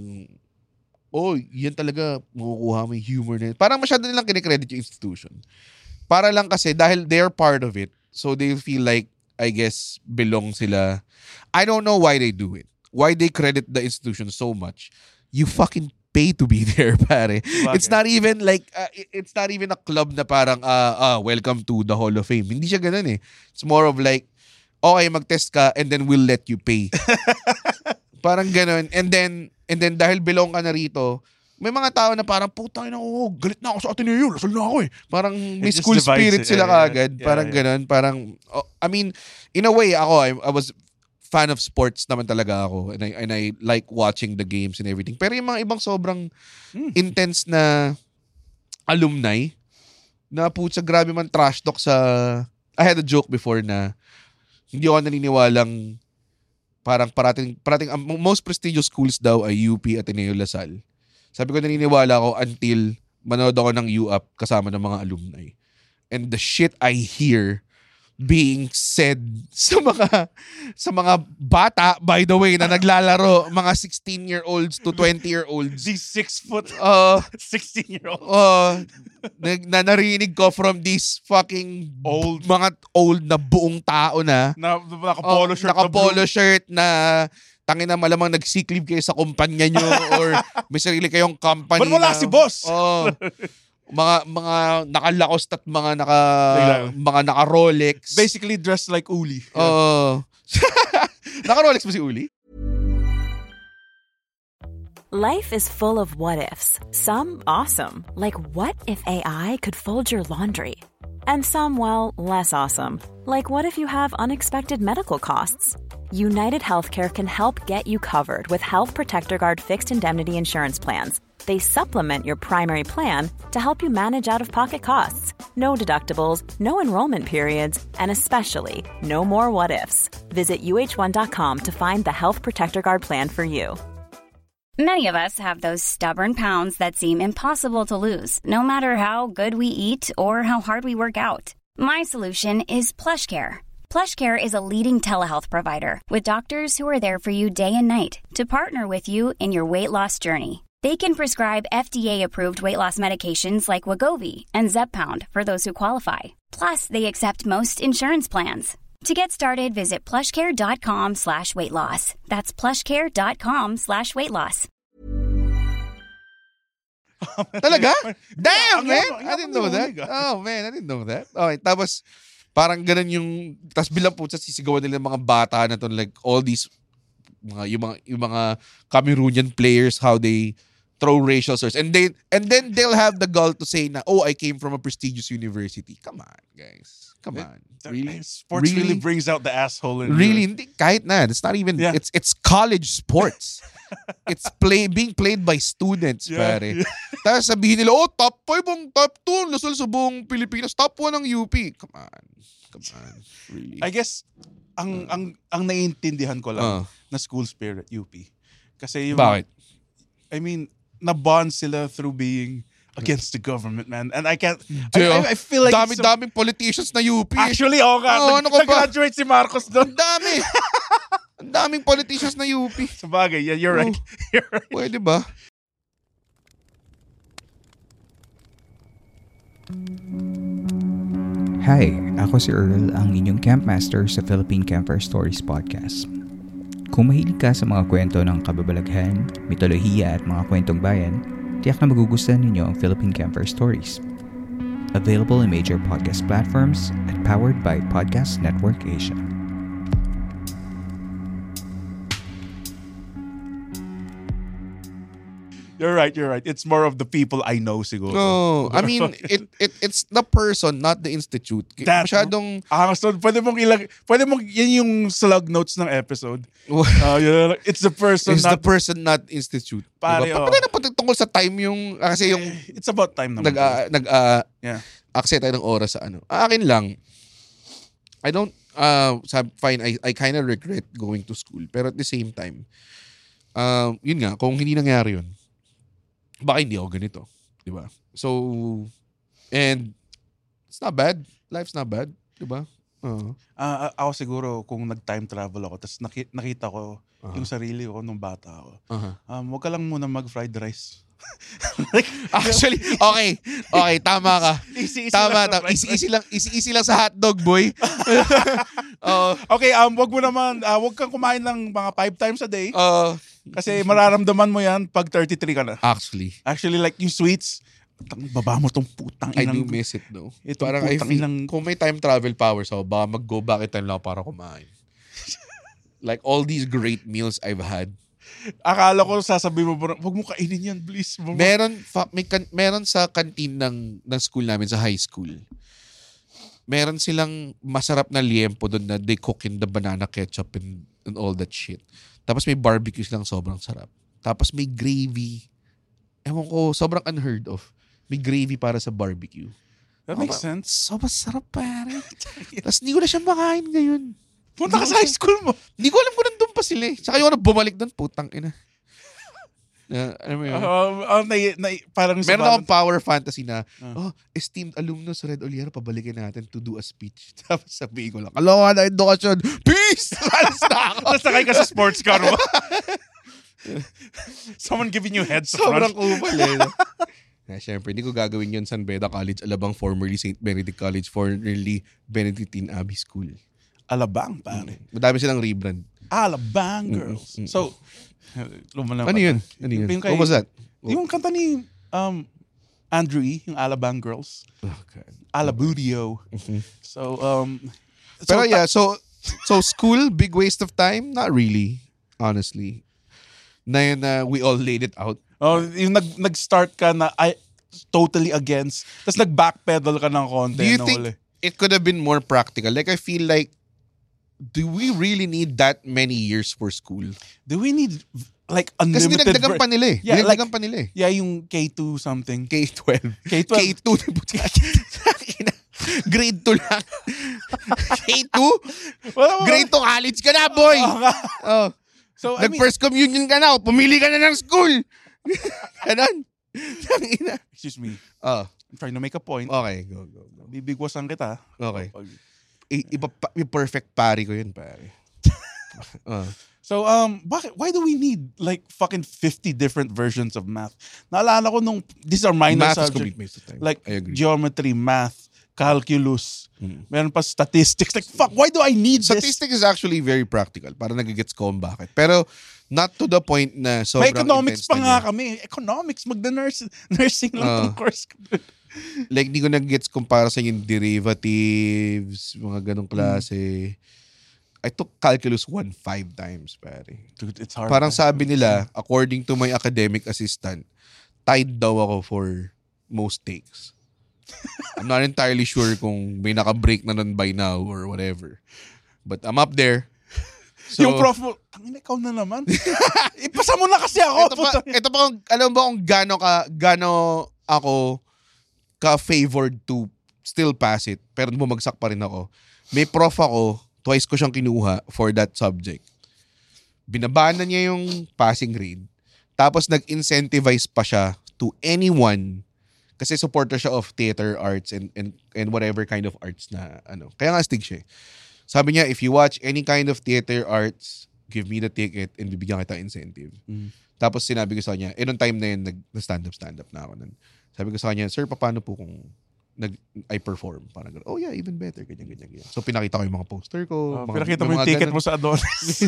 Speaker 4: yan talaga, makukuha mo yung humor na yun. Parang masyado nilang kinikredit yung institution. Para lang kasi, dahil they're part of it, so they feel like, I guess, belong sila. I don't know why they do it. Why they credit the institution so much. You fucking pay to be there, pare.
Speaker 3: Bakit?
Speaker 4: It's not even like, it's not even a club na parang, welcome to the Hall of Fame. Hindi siya ganun eh. It's more of like, okay, mag-test ka, and then we'll let you pay. Parang ganun. And then dahil belong ka na rito, may mga tao na parang, putang ina ko, galit na ako sa Ateneo, lasal na ako eh. Parang may school spirit sila kagad. Parang ganun. Parang, I mean, in a way, I was fan of sports naman talaga ako. And I like watching the games and everything. Pero yung mga ibang sobrang intense na alumni, na putsa, grabe man trash talk sa... I had a joke before na hindi ako naniniwalang parang parating ang most prestigious schools daw ay UP, Ateneo, LaSalle. Sabi ko naniniwala ako until manood ako ng UAP kasama ng mga alumni. And the shit I hear being said sa mga bata, by the way, na naglalaro, mga 16-year-olds to 20-year-olds.
Speaker 3: These 6 foot 16-year-olds.
Speaker 4: Na narinig ko from these fucking mga old na buong tao na naka-polo shirt na tangin na malamang nag-sick leave kayo sa kumpanya nyo or may sarili kayong company.
Speaker 3: Ba't wala si boss?
Speaker 4: mga naka-Lacoste at mga naka-Rolex.
Speaker 3: Basically dressed like Uli.
Speaker 4: Naka-Rolex ba si Uli?
Speaker 5: Life is full of what-ifs. Some awesome, like what if AI could fold your laundry? And some, well, less awesome, like what if you have unexpected medical costs? United Healthcare can help get you covered with Health Protector Guard fixed indemnity insurance plans. They supplement your primary plan to help you manage out-of-pocket costs. No deductibles, no enrollment periods, and especially no more what-ifs. Visit uh1.com to find the Health Protector Guard plan for you.
Speaker 6: Many of us have those stubborn pounds that seem impossible to lose, no matter how good we eat or how hard we work out. My solution is PlushCare. PlushCare is a leading telehealth provider with doctors who are there for you day and night to partner with you in your weight loss journey. They can prescribe FDA-approved weight loss medications like Wegovy and Zepbound for those who qualify. Plus, they accept most insurance plans. To get started, visit plushcare.com/weightloss. That's plushcare.com/weightloss.
Speaker 4: Talaga? Damn, man! I didn't know that. Oh, man, I didn't know that. Okay, tapos, parang ganun yung, tapos bilang po sa sisigawan nila mga bata na to, like all these, yung mga Cameroonian players, how they throw racial slurs. And then they'll have the gall to say na, oh, I came from a prestigious university. Come on, guys. Come on. Really?
Speaker 3: Sports really brings out the asshole in
Speaker 4: really? Hindi, kahit na. It's not even, it's college sports. It's being played by students, pare. Tapos sabihin nila, oh, top 5 ang top 2, Luzon sa buong Pilipinas, top 1 ang UP. Come on. Really?
Speaker 3: I guess, ang naiintindihan ko lang na school spirit, UP. Kasi yung...
Speaker 4: Bakit?
Speaker 3: I mean, na-bond sila through being against the government, man. And I can't... I feel like...
Speaker 4: Daming politicians na UP.
Speaker 3: Actually, nag-graduate si Marcos doon.
Speaker 4: Ang daming politicians na UP.
Speaker 3: Sabagay, yeah, you're right. You're right.
Speaker 4: Pwede ba?
Speaker 7: Hi, ako si Earl, ang inyong campmaster sa Philippine Campfire Stories Podcast. Kung mahilig ka sa mga kwento ng kababalaghan, mitolohiya at mga kwentong bayan, tiyak na magugustuhan ninyo ang Philippine Campfire Stories. Available in major podcast platforms and powered by Podcast Network Asia.
Speaker 3: You're right. It's more of the people I know siguro.
Speaker 4: No, I mean, it's the person, not the institute. Masyadong...
Speaker 3: Pwede mong, yan yung slug notes ng episode. It's the person,
Speaker 4: it's the person, not institute.
Speaker 3: Pare,
Speaker 4: diba? Pati tungkol sa time yung... Kasi yung...
Speaker 3: It's about time naman.
Speaker 4: Akse tayo ng oras sa ano. Akin lang, I don't... fine, I kind of regret going to school. Pero at the same time, yun nga, kung hindi nangyari yun, baka hindi ako ganito. Diba? So, and it's not bad. Life's not bad. Diba?
Speaker 3: Ako siguro, kung nag-time travel ako, tapos nakita ko yung sarili ko nung bata ako, huwag ka lang muna mag-fried rice.
Speaker 4: Actually, okay, tama ka. Tama. Easy lang sa hotdog, boy.
Speaker 3: Okay, wag kang kumain ng mga 5 times a day. Kasi mararamdaman mo yan pag 33 ka na.
Speaker 4: Actually,
Speaker 3: like yung sweets, baba mo tong putang
Speaker 4: inang. I do miss it though. Parang kung may time travel powers ako, baka mag-go back in time lang para kumain. Like all these great meals I've had.
Speaker 3: Akala ko sasabihin mo, wag mo kainin yan, please.
Speaker 4: Meron sa canteen ng school namin, sa high school. Meron silang masarap na liempo doon na they cook in the banana ketchup and all that shit. Tapos may barbecue silang sobrang sarap. Tapos may gravy. Ewan ko, sobrang unheard of. May gravy para sa barbecue.
Speaker 3: That makes sense.
Speaker 4: Sobrang sarap, pare. Tapos hindi ko na siya makain ngayon.
Speaker 3: Punta ka sa high school mo.
Speaker 4: Hindi ko alam kung nandun pa sila eh. Saka yung bumalik doon, putang ina. Alam mo yun?
Speaker 3: Parang
Speaker 4: meron akong power fantasy na, esteemed alumnus Red Oliero, pabalikin natin to do a speech. Tapos sabihin ko lang, kaloka na edukasyon. Peace! Alas na ako.
Speaker 3: Nasakay ka sa sports car mo. Someone giving you heads up.
Speaker 4: Sobrang kupal eh. Siyempre, hindi ko gagawin yun San Beda College, Alabang, formerly St. Benedict College, formerly Benedictine Abbey School.
Speaker 3: Alabang, pare.
Speaker 4: Madami silang rebrand.
Speaker 3: Alabang Girls. So,
Speaker 4: ano yun? What was that?
Speaker 3: Yung kanta ni Andrew E, yung Alabang Girls.
Speaker 4: Oh, God.
Speaker 3: Alabudio. So,
Speaker 4: Pero yeah, so school, big waste of time? Not really, honestly. Na yun, we all laid it out.
Speaker 3: Oh, yung nag-start ka na totally against, tapos nag-backpedal ka ng konti.
Speaker 4: Do you think it could have been more practical? Like, I feel like, do we really need that many years for school?
Speaker 3: Do we need like
Speaker 4: Kasi
Speaker 3: unlimited?
Speaker 4: dinagdagan pa nila eh.
Speaker 3: Yeah,
Speaker 4: Dinagdagan pa nila eh.
Speaker 3: Yeah, yung K2 something.
Speaker 4: K-12.
Speaker 3: K-12.
Speaker 4: K2. Grade 2 lang. K2? Grade 2 college ka na, boy! Oh.
Speaker 3: So,
Speaker 4: Nag-first communion ka na, pumili ka na ng school. Ganon.
Speaker 3: Excuse me.
Speaker 4: Oh.
Speaker 3: I'm trying to make a point.
Speaker 4: Okay, go.
Speaker 3: Bibigwasan kita.
Speaker 4: Okay. Yung perfect pari ko yun, pare.
Speaker 3: So, why do we need like fucking 50 different versions of math? Naalala ko nung, these are minor
Speaker 4: math
Speaker 3: subjects.
Speaker 4: is complete waste of time.
Speaker 3: Like
Speaker 4: I agree.
Speaker 3: geometry, math, calculus, meron pa statistics. Like, fuck, why do I need this?
Speaker 4: Statistics is actually very practical. Para nagigets ko kung bakit. Pero, not to the point na sobrang
Speaker 3: may economics
Speaker 4: intense
Speaker 3: pa
Speaker 4: na
Speaker 3: nga
Speaker 4: niya.
Speaker 3: kami. Economics, nursing lang tong course ko.
Speaker 4: Like, di ko nag-gets comparison yung derivatives, mga ganong klase. I took calculus 1 5 times, pare.
Speaker 3: Dude, it's hard.
Speaker 4: Parang sabi nila, according to my academic assistant, tied daw ako for most takes. I'm not entirely sure kung may naka-break na nun by now or whatever. But I'm up there. So,
Speaker 3: yung prof mo, tangina, ikaw na naman. Ipasa mo na kasi ako.
Speaker 4: Ito pa, alam mo kung gano ako ka-favored to still pass it, pero bumagsak pa rin ako. May prof ako, twice ko siyang kinuha for that subject. Binabaan na niya yung passing grade, tapos nag-incentivize pa siya to anyone, kasi supporter siya of theater arts and whatever kind of arts na ano. Kaya nga astig siya. Sabi niya, if you watch any kind of theater arts, give me the ticket and bibigyan kita incentive. Tapos sinabi ko sa kanya, nung time na yun, nag-stand-up na ako nun. Sabi ko sa kanya, sir, paano po kung I perform? Parang gano'n, oh yeah, even better, ganyan. So pinakita ko yung mga poster ko.
Speaker 3: Pinakita mo yung ticket mo sa Adonis.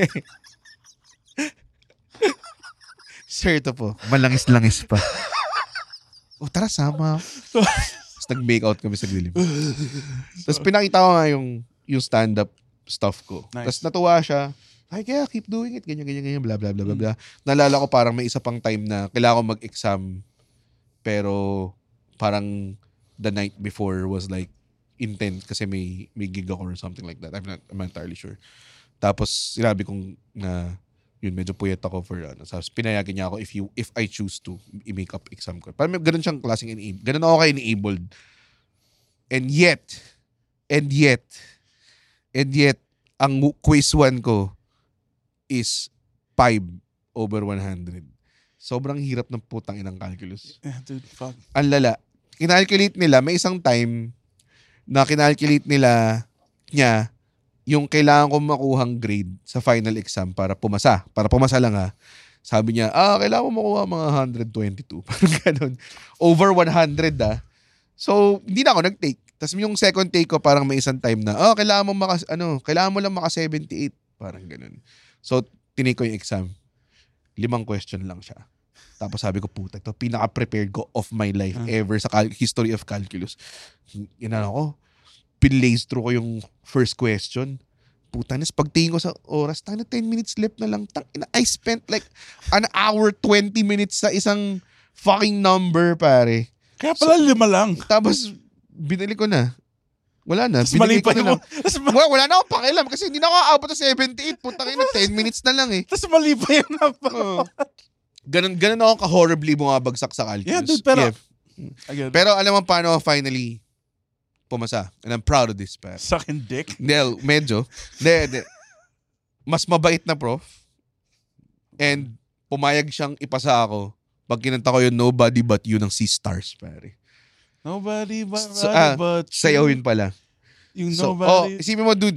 Speaker 4: Sir, ito po. Malangis-langis pa. Oh, tara, sama. Tapos nag-make out kami sa dilim. Tapos pinakita ko nga yung stand-up stuff ko.
Speaker 3: Nice.
Speaker 4: Tapos natuwa siya. Ay, kaya keep doing it. Ganyan, blah, blah, blah, blah. Nalala ko parang may isa pang time na kailangan ko mag-exam. Pero parang the night before was like intense kasi may gig ako or something like that. I'm not entirely sure. Tapos sinabi kong na yun, medyo puyat ako for Tapos pinayagan niya ako if I choose to i-make up exam ko. Parang ganun siyang klaseng ganun ako enabled. And yet, ang quiz 1 ko is 5/100. Sobrang hirap ng putang inang calculus.
Speaker 3: Yeah, dude, fuck.
Speaker 4: Ang lala. Kinalculate nila, may isang time na kinalculate niya yung kailangan kong makuhang grade sa final exam para pumasa. Para pumasa lang ha. Sabi niya, kailangan mo makuha mga 122. Parang ganun. Over 100 ah. So, hindi na ako nag-take. Tapos yung second take ko, parang may isang time na, kailangan mo lang maka 78. Parang ganun. So, tinake ko yung exam. 5 question lang siya. Tapos sabi ko, puta, ito pinaka-prepared ko of my life ever sa history of calculus. Pinlaze through ko yung first question. Puta, pagtingin ko sa oras, 10 minutes left na lang. I spent like an hour, 20 minutes sa isang fucking number, pare.
Speaker 3: Kaya pala 5 lang.
Speaker 4: Tapos, binili ko na. Wala na.
Speaker 3: Tapos mali pa
Speaker 4: na
Speaker 3: yung...
Speaker 4: Wala na akong pakialam kasi hindi na ako aabot sa 78. Puta kayo na, 10 minutes na lang eh.
Speaker 3: Tapos mali pa yung number.
Speaker 4: Ganun ako ka-horribly bumabagsak sa calculus.
Speaker 3: Yeah, dude, pero...
Speaker 4: Yeah. Pero alam mo paano finally pumasa. And I'm proud of this, pare.
Speaker 3: Sucking dick?
Speaker 4: Del, medyo. De. Mas mabait na prof. And pumayag siyang ipasa ako pag kinanta ko yung Nobody But You ng C-Stars, pare.
Speaker 3: Nobody but you.
Speaker 4: Sayaw yun pala.
Speaker 3: Yung nobody...
Speaker 4: isipin mo, dude.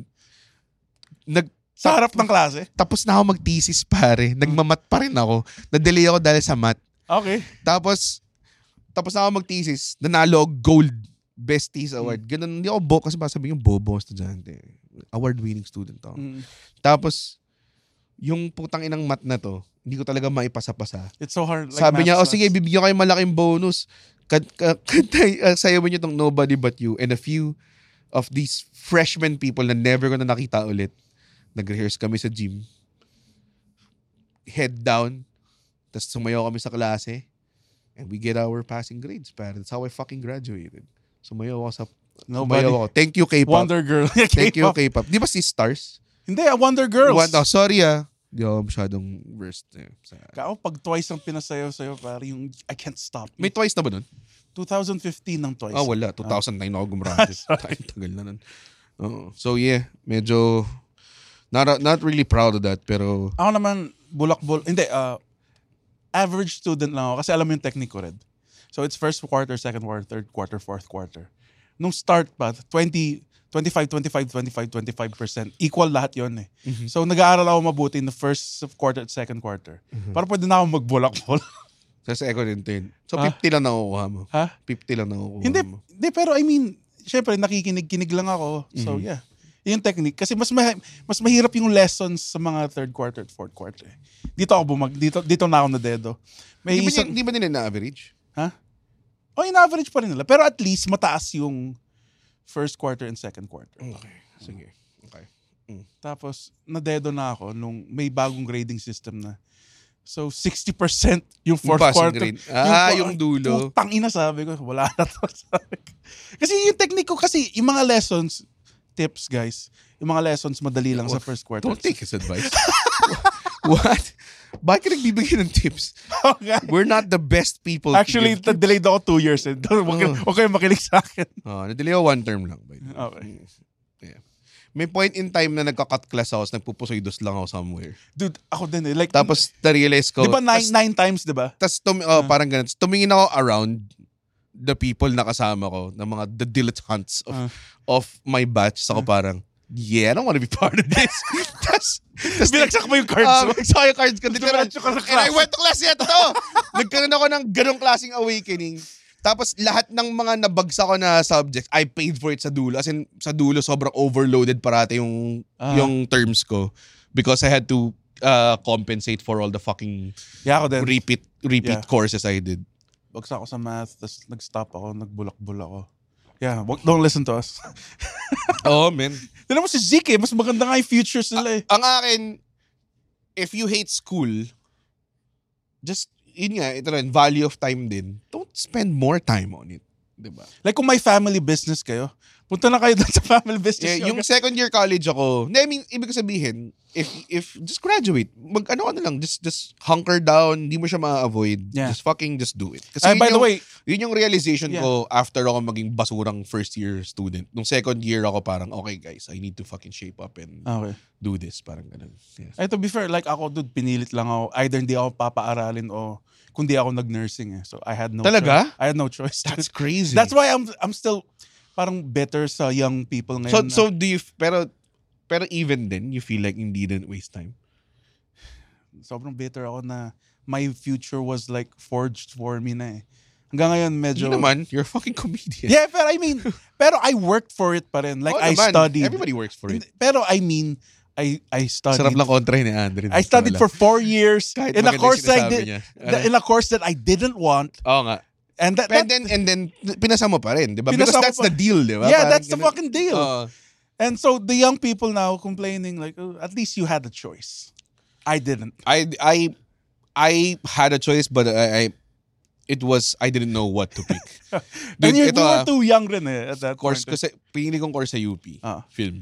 Speaker 3: Sa harap ng klase?
Speaker 4: Tapos na ako mag-thesis, pare. Nagmamat pa rin ako. Na-delay ako dahil sa math.
Speaker 3: Okay.
Speaker 4: Tapos na ako mag-thesis. Nanalo ako gold best thesis award. Ganun, hindi ako kasi sabi yung bobo estudyante. Award-winning student ako. Tapos, yung putang inang math na to, hindi ko talaga maipasa-pasa.
Speaker 3: It's so hard. Like
Speaker 4: sabi niya,
Speaker 3: sucks.
Speaker 4: sige, bibigyan kayo malaking bonus. sayo mo nyo tong Nobody But You and a few of these freshman people na never ko na nakita ulit. Nag-rehearse kami sa gym. Head down. Tapos sumayaw kami sa klase. And we get our passing grades, pare. That's how I fucking graduated. Sumayaw ako sa...
Speaker 3: Nobody.
Speaker 4: Sumayaw ako. Thank you, K-pop.
Speaker 3: Wonder Girl.
Speaker 4: Thank you, K-pop. Di ba si Stars?
Speaker 3: Hindi, Wonder Girls.
Speaker 4: Sorry Di ako masyadong versed.
Speaker 3: Kao, pag Twice ang pinasayaw-sayaw, pare, yung I Can't Stop.
Speaker 4: May Twice na ba nun?
Speaker 3: 2015 ng Twice.
Speaker 4: Wala. 2009 ako gumraduate. Tagal na nun. So yeah, medyo not really proud of that, pero...
Speaker 3: Ako naman, bulak-bulak. Hindi, average student lang ako kasi alam mo yung technique ko, Red. So it's first quarter, second quarter, third quarter, fourth quarter. Nung start pa, 25%. Equal lahat yun eh. Mm-hmm. So nag-aaral ako mabuti in the first quarter at second quarter. Mm-hmm. Para pwede na ako magbulak-bol.
Speaker 4: Sa eco din. So 50 lang nakukuha mo?
Speaker 3: Ha?
Speaker 4: 50 lang nakukuha mo?
Speaker 3: Hindi, pero I mean, syempre nakikinig lang ako. So yeah. Yung technique. Kasi mas mahirap yung lessons sa mga third quarter at fourth quarter. Dito na ako na dedo.
Speaker 4: Di ba nila na-average?
Speaker 3: Ha? In-average pa rin nila. Pero at least mataas yung first quarter and second quarter.
Speaker 4: Okay. Sige. Okay.
Speaker 3: Tapos, nadedo na ako nung may bagong grading system na. So, 60% yung fourth quarter.
Speaker 4: Grade. Yung dulo.
Speaker 3: Tangina, sabi ko. Wala na to. Kasi yung technique ko, kasi yung mga lessons, tips guys, yung mga lessons madali lang sa first quarter.
Speaker 4: Don't take his advice. What? Bakit ka nagbibigay ng tips?
Speaker 3: Okay.
Speaker 4: We're not the best people.
Speaker 3: Actually, delayed ako 2 years. Huwag kayong makinig sa akin.
Speaker 4: Na-delay ako 1 term lang.
Speaker 3: Okay.
Speaker 4: Yeah. May point in time na nagka-cut class ako, nagpupusoidos lang ako somewhere.
Speaker 3: Dude, ako din eh. Like,
Speaker 4: tapos na-realize ko.
Speaker 3: Di ba 9 times, di ba?
Speaker 4: Tapos parang ganun. Tumingin ako around the people na kasama ko, na mga the dilettantes of my batch. So ako parang, I don't want to be part of this. Tapos
Speaker 3: binagsak mo yung cards mo?
Speaker 4: Binagsak yung cards ko. And I went to class yet to. Nagkaroon ako ng ganong klaseng awakening. Tapos lahat ng mga nabagsak ko na subjects, I paid for it sa dulo. As in, sa dulo, sobrang overloaded parati yung terms ko. Because I had to compensate for all the fucking repeat courses I did.
Speaker 3: Bagsak ako sa math, tapos nag-stop ako, nagbulak-bulak ako. Yeah, don't listen to us.
Speaker 4: Oh, man.
Speaker 3: Tignan mo si Zeke mas maganda nga yung futures nila eh.
Speaker 4: Ang akin, if you hate school, just, yun nga, ito rin, value of time din. Don't spend more time on it. Diba?
Speaker 3: Like kung may family business kayo, punta na kayo doon sa family business.
Speaker 4: Yeah, yung second year college ako, I mean, ibig ko sabihin, if just graduate, ano na lang, just hunker down, hindi mo siya ma-avoid. Yeah. Just do it. Kasi
Speaker 3: by the way,
Speaker 4: yun yung realization ko after ako maging basurang first year student. Nung second year ako parang, okay guys, I need to fucking shape up and do this. Parang ganun. Yeah.
Speaker 3: To be fair, like ako, dude, pinilit lang ako. Either hindi ako papaaralin o kundi ako nag-nursing eh. So I had no
Speaker 4: Talaga?
Speaker 3: choice. I had no choice.
Speaker 4: That's crazy.
Speaker 3: That's why I'm still parang better sa young people ngayon.
Speaker 4: So do you, pero even then, you feel like hindi didn't waste time?
Speaker 3: Sobrang bitter ako na my future was like forged for me na eh. Hanggang ngayon medyo...
Speaker 4: Hindi naman, you're a fucking comedian.
Speaker 3: Yeah, pero I mean, pero I worked for it pa rin. Like I studied.
Speaker 4: Everybody works for it.
Speaker 3: Pero I mean, I studied.
Speaker 4: Sarap lang kontra ni Andre.
Speaker 3: I studied for 4 years in a course in a course that I didn't want.
Speaker 4: Oo nga.
Speaker 3: And
Speaker 4: then pinasa mo pa rin, di ba? Because that's the deal, di ba?
Speaker 3: Yeah, that's the fucking deal. And so the young people now complaining like, at least you had a choice. I didn't.
Speaker 4: I had a choice, but I didn't know what to pick.
Speaker 3: Dude, you were too young rin eh at that
Speaker 4: course,
Speaker 3: point.
Speaker 4: Kasi pinili kong course sa UP, film.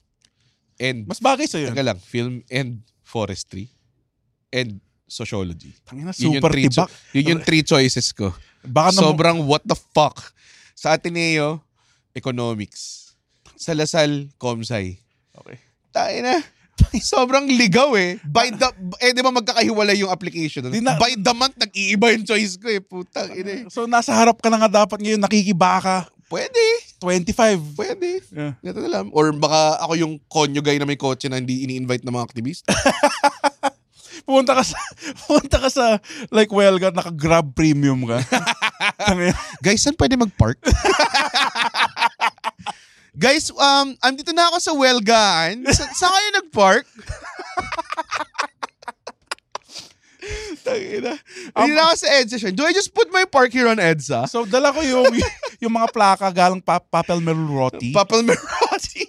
Speaker 4: And
Speaker 3: mas bagay sa'yo.
Speaker 4: Taga lang, film and forestry and sociology.
Speaker 3: Tangina, super tibak.
Speaker 4: Yun yung 3 choices ko. Baka sobrang what the fuck. Sa Ateneo, economics. Sa Lasal, Comsci.
Speaker 3: Okay.
Speaker 4: Tayo na. Sobrang ligaw eh. Di ba magkakahiwalay yung application? By the month, nag-iiba yung choice ko eh. Putang ina eh.
Speaker 3: So nasa harap ka na nga dapat ngayon, nakikibaka.
Speaker 4: Pwede.
Speaker 3: 25.
Speaker 4: Pwede. Yeah. Ganito na lang. Or baka ako yung konyo guy na may kotse na hindi ini-invite ng mga aktivista.
Speaker 3: Pumunta ka sa like Welga, naka-Grab premium ka.
Speaker 4: Guys, saan pwede mag-park? Guys, andito na ako sa Welgaan. Saan kayo nag-park? Hindi na ako sa EDSA siya. Do I just put my park here on EDSA?
Speaker 3: So, dala ko yung mga plaka galang Papel Meruroti.
Speaker 4: Papel Meruroti.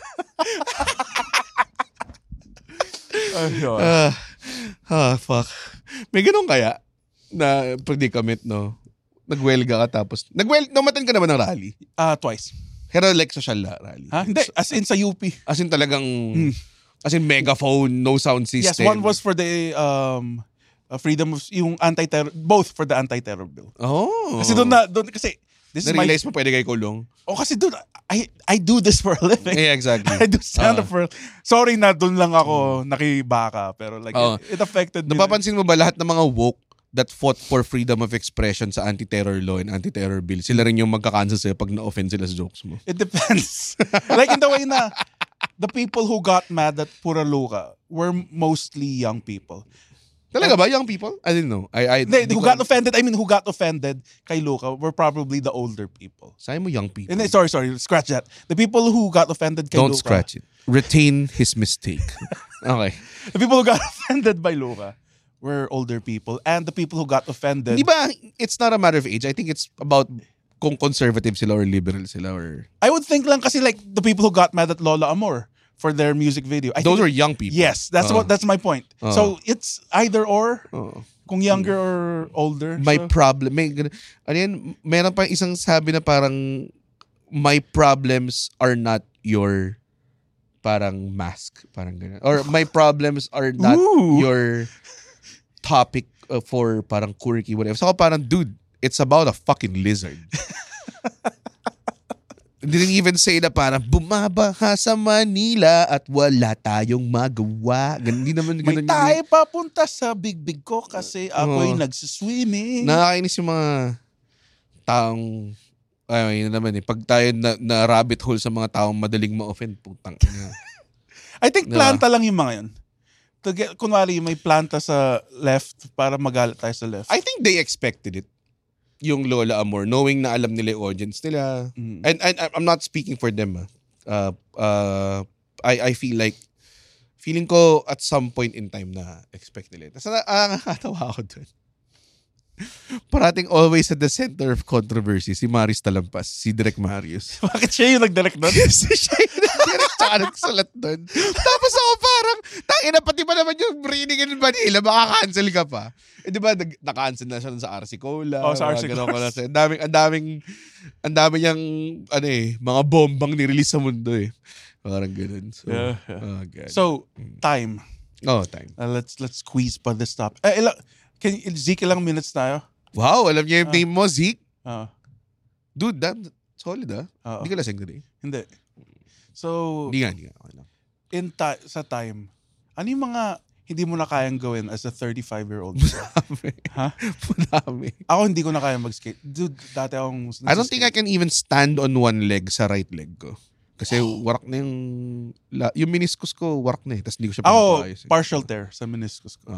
Speaker 3: Ayun.
Speaker 4: Fuck. May ganun kaya na predicament, no? Nagwelga ka tapos... Namatan ka naman ng rally?
Speaker 3: Twice.
Speaker 4: Pero like social rally?
Speaker 3: Ha? Hindi. As in sa UP.
Speaker 4: As in talagang... As in megaphone, no sound system?
Speaker 3: Yes, one was for the freedom of... Yung anti-terror... Both for the anti-terror bill.
Speaker 4: Oh.
Speaker 3: Kasi doon kasi...
Speaker 4: Na-realize mo pwede kayo kulong?
Speaker 3: Kasi doon... I do this for a living.
Speaker 4: Yeah, exactly.
Speaker 3: I do stand-up for... Sorry na doon lang ako nakibaka. Pero like, it affected me.
Speaker 4: Napapansin mo ba lahat ng mga woke that fought for freedom of expression sa anti-terror law and anti-terror bill, sila rin yung magka-cancel sa'yo pag na-offend sila sa jokes mo?
Speaker 3: It depends. Like in the way na the people who got mad at Pura Luka were mostly young people.
Speaker 4: Talaga ba? Young people? I didn't know.
Speaker 3: Who got offended kay Luka were probably the older people.
Speaker 4: Sabi mo young people.
Speaker 3: Sorry, scratch that. The people who got offended kay Luka.
Speaker 4: Don't scratch it. Retain his mistake. Okay.
Speaker 3: The people who got offended by Luka were older people, and the people who got offended...
Speaker 4: Di ba, it's not a matter of age. I think it's about kung conservative sila or liberal sila or...
Speaker 3: I would think lang kasi like the people who got mad at Lola Amor for their music video.
Speaker 4: Those are young people.
Speaker 3: Yes, that's my point. So it's either or, kung younger or older.
Speaker 4: My problem... meron pa isang sabi na parang my problems are not your parang mask. Parang ganun. Or my problems are not your... topic for parang quirky whatever. So parang, dude, it's about a fucking lizard. Didn't even say na parang bumabaha sa Manila at wala tayong magawa. Hindi naman
Speaker 3: may tayo papunta sa big ko kasi ako'y nagsiswimming.
Speaker 4: Nakakainis yung mga taong yun naman pag tayo na rabbit hole sa mga taong madaling ma-offend, putang ina.
Speaker 3: I think planta lang yung mga yun. Kunwari may planta sa left para magalit tayo sa left.
Speaker 4: I think they expected it. Yung Lola Amor, knowing na alam nila yung audience nila. And I'm not speaking for them. I feel like, feeling ko at some point in time na expect nila. Tapos nakakatawa ako dun. Parating always at the center of controversy, si Maris Talampas, si Direk Marius.
Speaker 3: Bakit siya yung nagdirect doon?
Speaker 4: Kasi siya yung nagdirect tsaka nagsalat doon. Tapos ako parang, tangina pati ba naman yung Breeding in Manila, makakancel ka pa. Di ba, naka-cancel na siya sa RC Cola.
Speaker 3: Sa RC Cola.
Speaker 4: Ang dami niyang, mga bombang nirelease sa mundo eh. Parang ganun. So, God.
Speaker 3: So, time.
Speaker 4: Time.
Speaker 3: Let's squeeze pa this stop. Zeke, ilang minutes tayo?
Speaker 4: Wow, alam niya yung name mo, Zeke? Dude, that's solid Hindi ka lasing today?
Speaker 3: Hindi. So,
Speaker 4: Hindi nga. Okay,
Speaker 3: sa time, ano yung mga hindi mo na kayang gawin as a 35-year-old?
Speaker 4: Madami.
Speaker 3: Ako hindi ko na kayang mag-skate. Dude, dati akong...
Speaker 4: I don't think I can even stand on one leg sa right leg ko. Kasi warak na yung meniscus ko, warak na Tapos hindi ko siya pinapayos.
Speaker 3: Partial tear sa meniscus ko.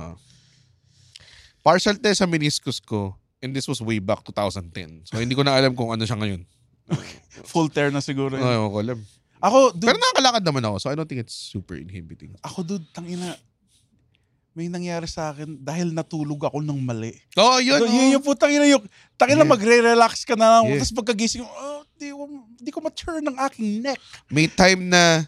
Speaker 4: Partial tear sa meniscus ko, and this was way back 2010. So hindi ko na alam kung ano siya ngayon.
Speaker 3: Full tear na siguro.
Speaker 4: Ayaw ko alam.
Speaker 3: Dude,
Speaker 4: pero nakakalakad naman ako, so I don't think it's super inhibiting.
Speaker 3: Ako, dude, tangina, may nangyari sa akin dahil natulog ako ng mali.
Speaker 4: Yun.
Speaker 3: Yun po, tangina, magre-relax ka na lang. Tapos pagkagising, di ko ma-turn ang aking neck.
Speaker 4: May time na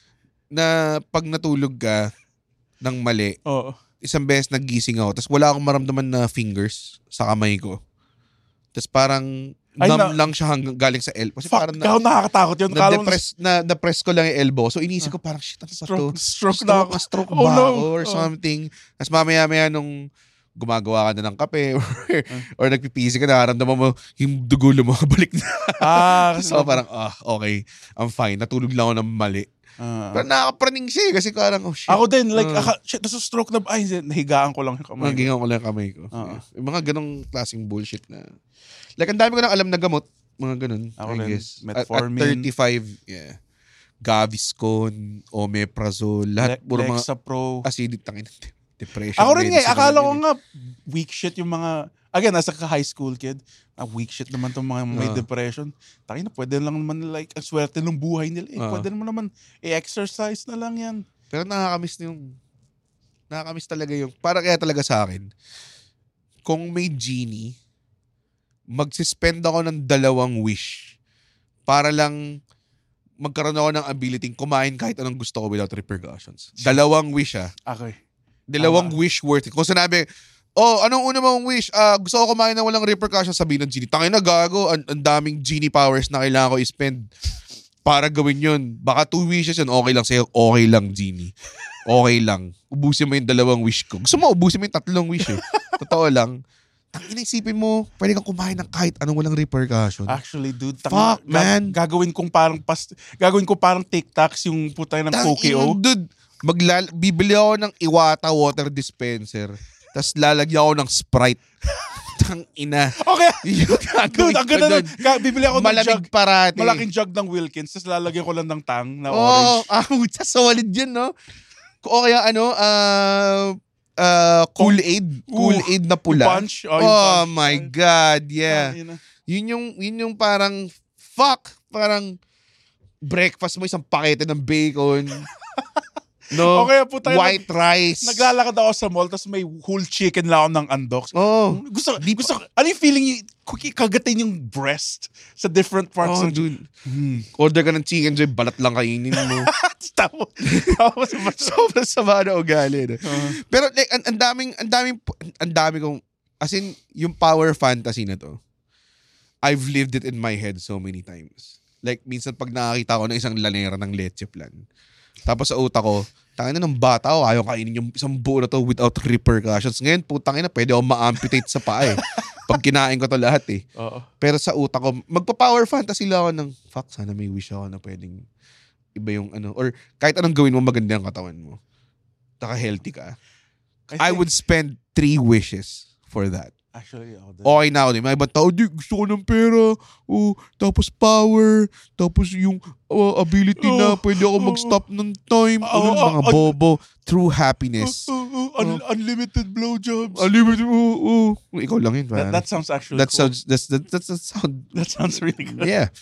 Speaker 4: pag natulog ka ng mali, isang beses nagising ako, tapos wala akong maramdaman na fingers sa kamay ko. Tapos parang numb lang siya hanggang galing sa elbow. Kasi
Speaker 3: parang nakakatakot yun.
Speaker 4: Na-press ko lang yung elbow. So inisip ko parang shit, ano ba to? Stroke ba ako or something. Tapos mamaya-maya nung gumagawa ka na ng kape or nagpipisi ka, nakaramdaman mo yung dugo lumabalik na. So parang, okay, I'm fine. Natulog lang ako ng mali. Pero nakakapraning siya kasi parang, oh shit.
Speaker 3: Ako din, like, shit, nasa stroke na, nahigaan ko lang yung kamay ko.
Speaker 4: Nahigaan ko lang yung kamay ko. Yung mga ganong klaseng bullshit na, like, ang dami ko nang alam na gamot, mga ganon.
Speaker 3: Ako
Speaker 4: I
Speaker 3: rin,
Speaker 4: guess.
Speaker 3: metformin.
Speaker 4: At 35, Gaviscon, Omeprazole, lahat, puro mga
Speaker 3: Lexapro.
Speaker 4: acidic, depression.
Speaker 3: Ako rin akala ko nga, weak shit yung mga, again, as a high school kid, weak shit naman itong mga may depression. Tangina, pwede lang naman like, ang swerte ng buhay nila. Pwede naman i-exercise na lang yan.
Speaker 4: Pero nakakamiss talaga yung, para kaya talaga sa akin, kung may genie, magsispend ako ng 2 wish para lang magkaroon ako ng ability kumain kahit anong gusto ko without repercussions. 2 wish
Speaker 3: Okay.
Speaker 4: 2 wish worth it. Kung sinabi, anong una mong wish? Gusto ko kumain na walang repercussions, sabihin ng genie. Tangina gago, ang daming genie powers na kailangan ko i-spend para gawin yun. Baka 2 wishes yun, okay lang sa'yo. Okay lang, genie. Okay lang. Ubusin mo yung 2 wish ko. Gusto mo, ubusin mo yung 3 wish eh. Totoo lang. Inaisipin mo, pwede kang kumain ng kahit anong walang repercussion.
Speaker 3: Actually, dude.
Speaker 4: Fuck, man.
Speaker 3: Gagawin kong parang TikToks yung putay ng Pokeo.
Speaker 4: Dude, bibili ako ng Iwata water dispenser. Tapos lalagyan ako ng Sprite. Tangina.
Speaker 3: Okay.
Speaker 4: Dude,
Speaker 3: ang ganda nun. Bibili ako ng
Speaker 4: malamig
Speaker 3: jug.
Speaker 4: parati.
Speaker 3: Malaking jug ng Wilkins. Tapos lalagyan ko lang ng tang na orange.
Speaker 4: Solid yun, no? O kaya Kool-Aid. Kool-Aid na pula.
Speaker 3: Punch. Yung punch.
Speaker 4: My God, yeah. Yun yung parang, parang breakfast mo, isang pakete ng bacon. No?
Speaker 3: Okay, puta,
Speaker 4: white rice.
Speaker 3: Naglalakad ako sa mall, tapos may whole chicken lang ako ng undox. Gusto, ano yung feeling yung kagatin yung breast sa different parts of...
Speaker 4: Dude. Order ka ng chicken joy, balat lang kainin mo.
Speaker 3: Tapos
Speaker 4: sobrang sama na ugali. No? Pero like, ang dami kong, as in, yung power fantasy na to, I've lived it in my head so many times. Like, minsan pag nakakita ko ng isang lanera ng leche plan, tapos sa utak ko, tangina ng bata ko, ayaw kainin yung isang buo na to without repercussions. Ngayon, putangina, pwede ako ma-amputate sa paa eh. Pag kinain ko to lahat eh. Pero sa utak ko, magpa-power fantasy lang ako ng, sana may wish ako na pwedeng iba yung or kahit anong gawin mo, maganda ang katawan mo. Taka-healthy ka. I would spend 3 wishes for that.
Speaker 3: Actually,
Speaker 4: okay na ako din. May ibang tao, gusto ko ng pera. Tapos power. Tapos yung ability na pwede ako mag-stop ng time. Mga bobo. True happiness.
Speaker 3: Unlimited blowjobs.
Speaker 4: Unlimited, ikaw lang yun.
Speaker 3: That sounds actually
Speaker 4: cool.
Speaker 3: That sounds really good.
Speaker 4: Yeah.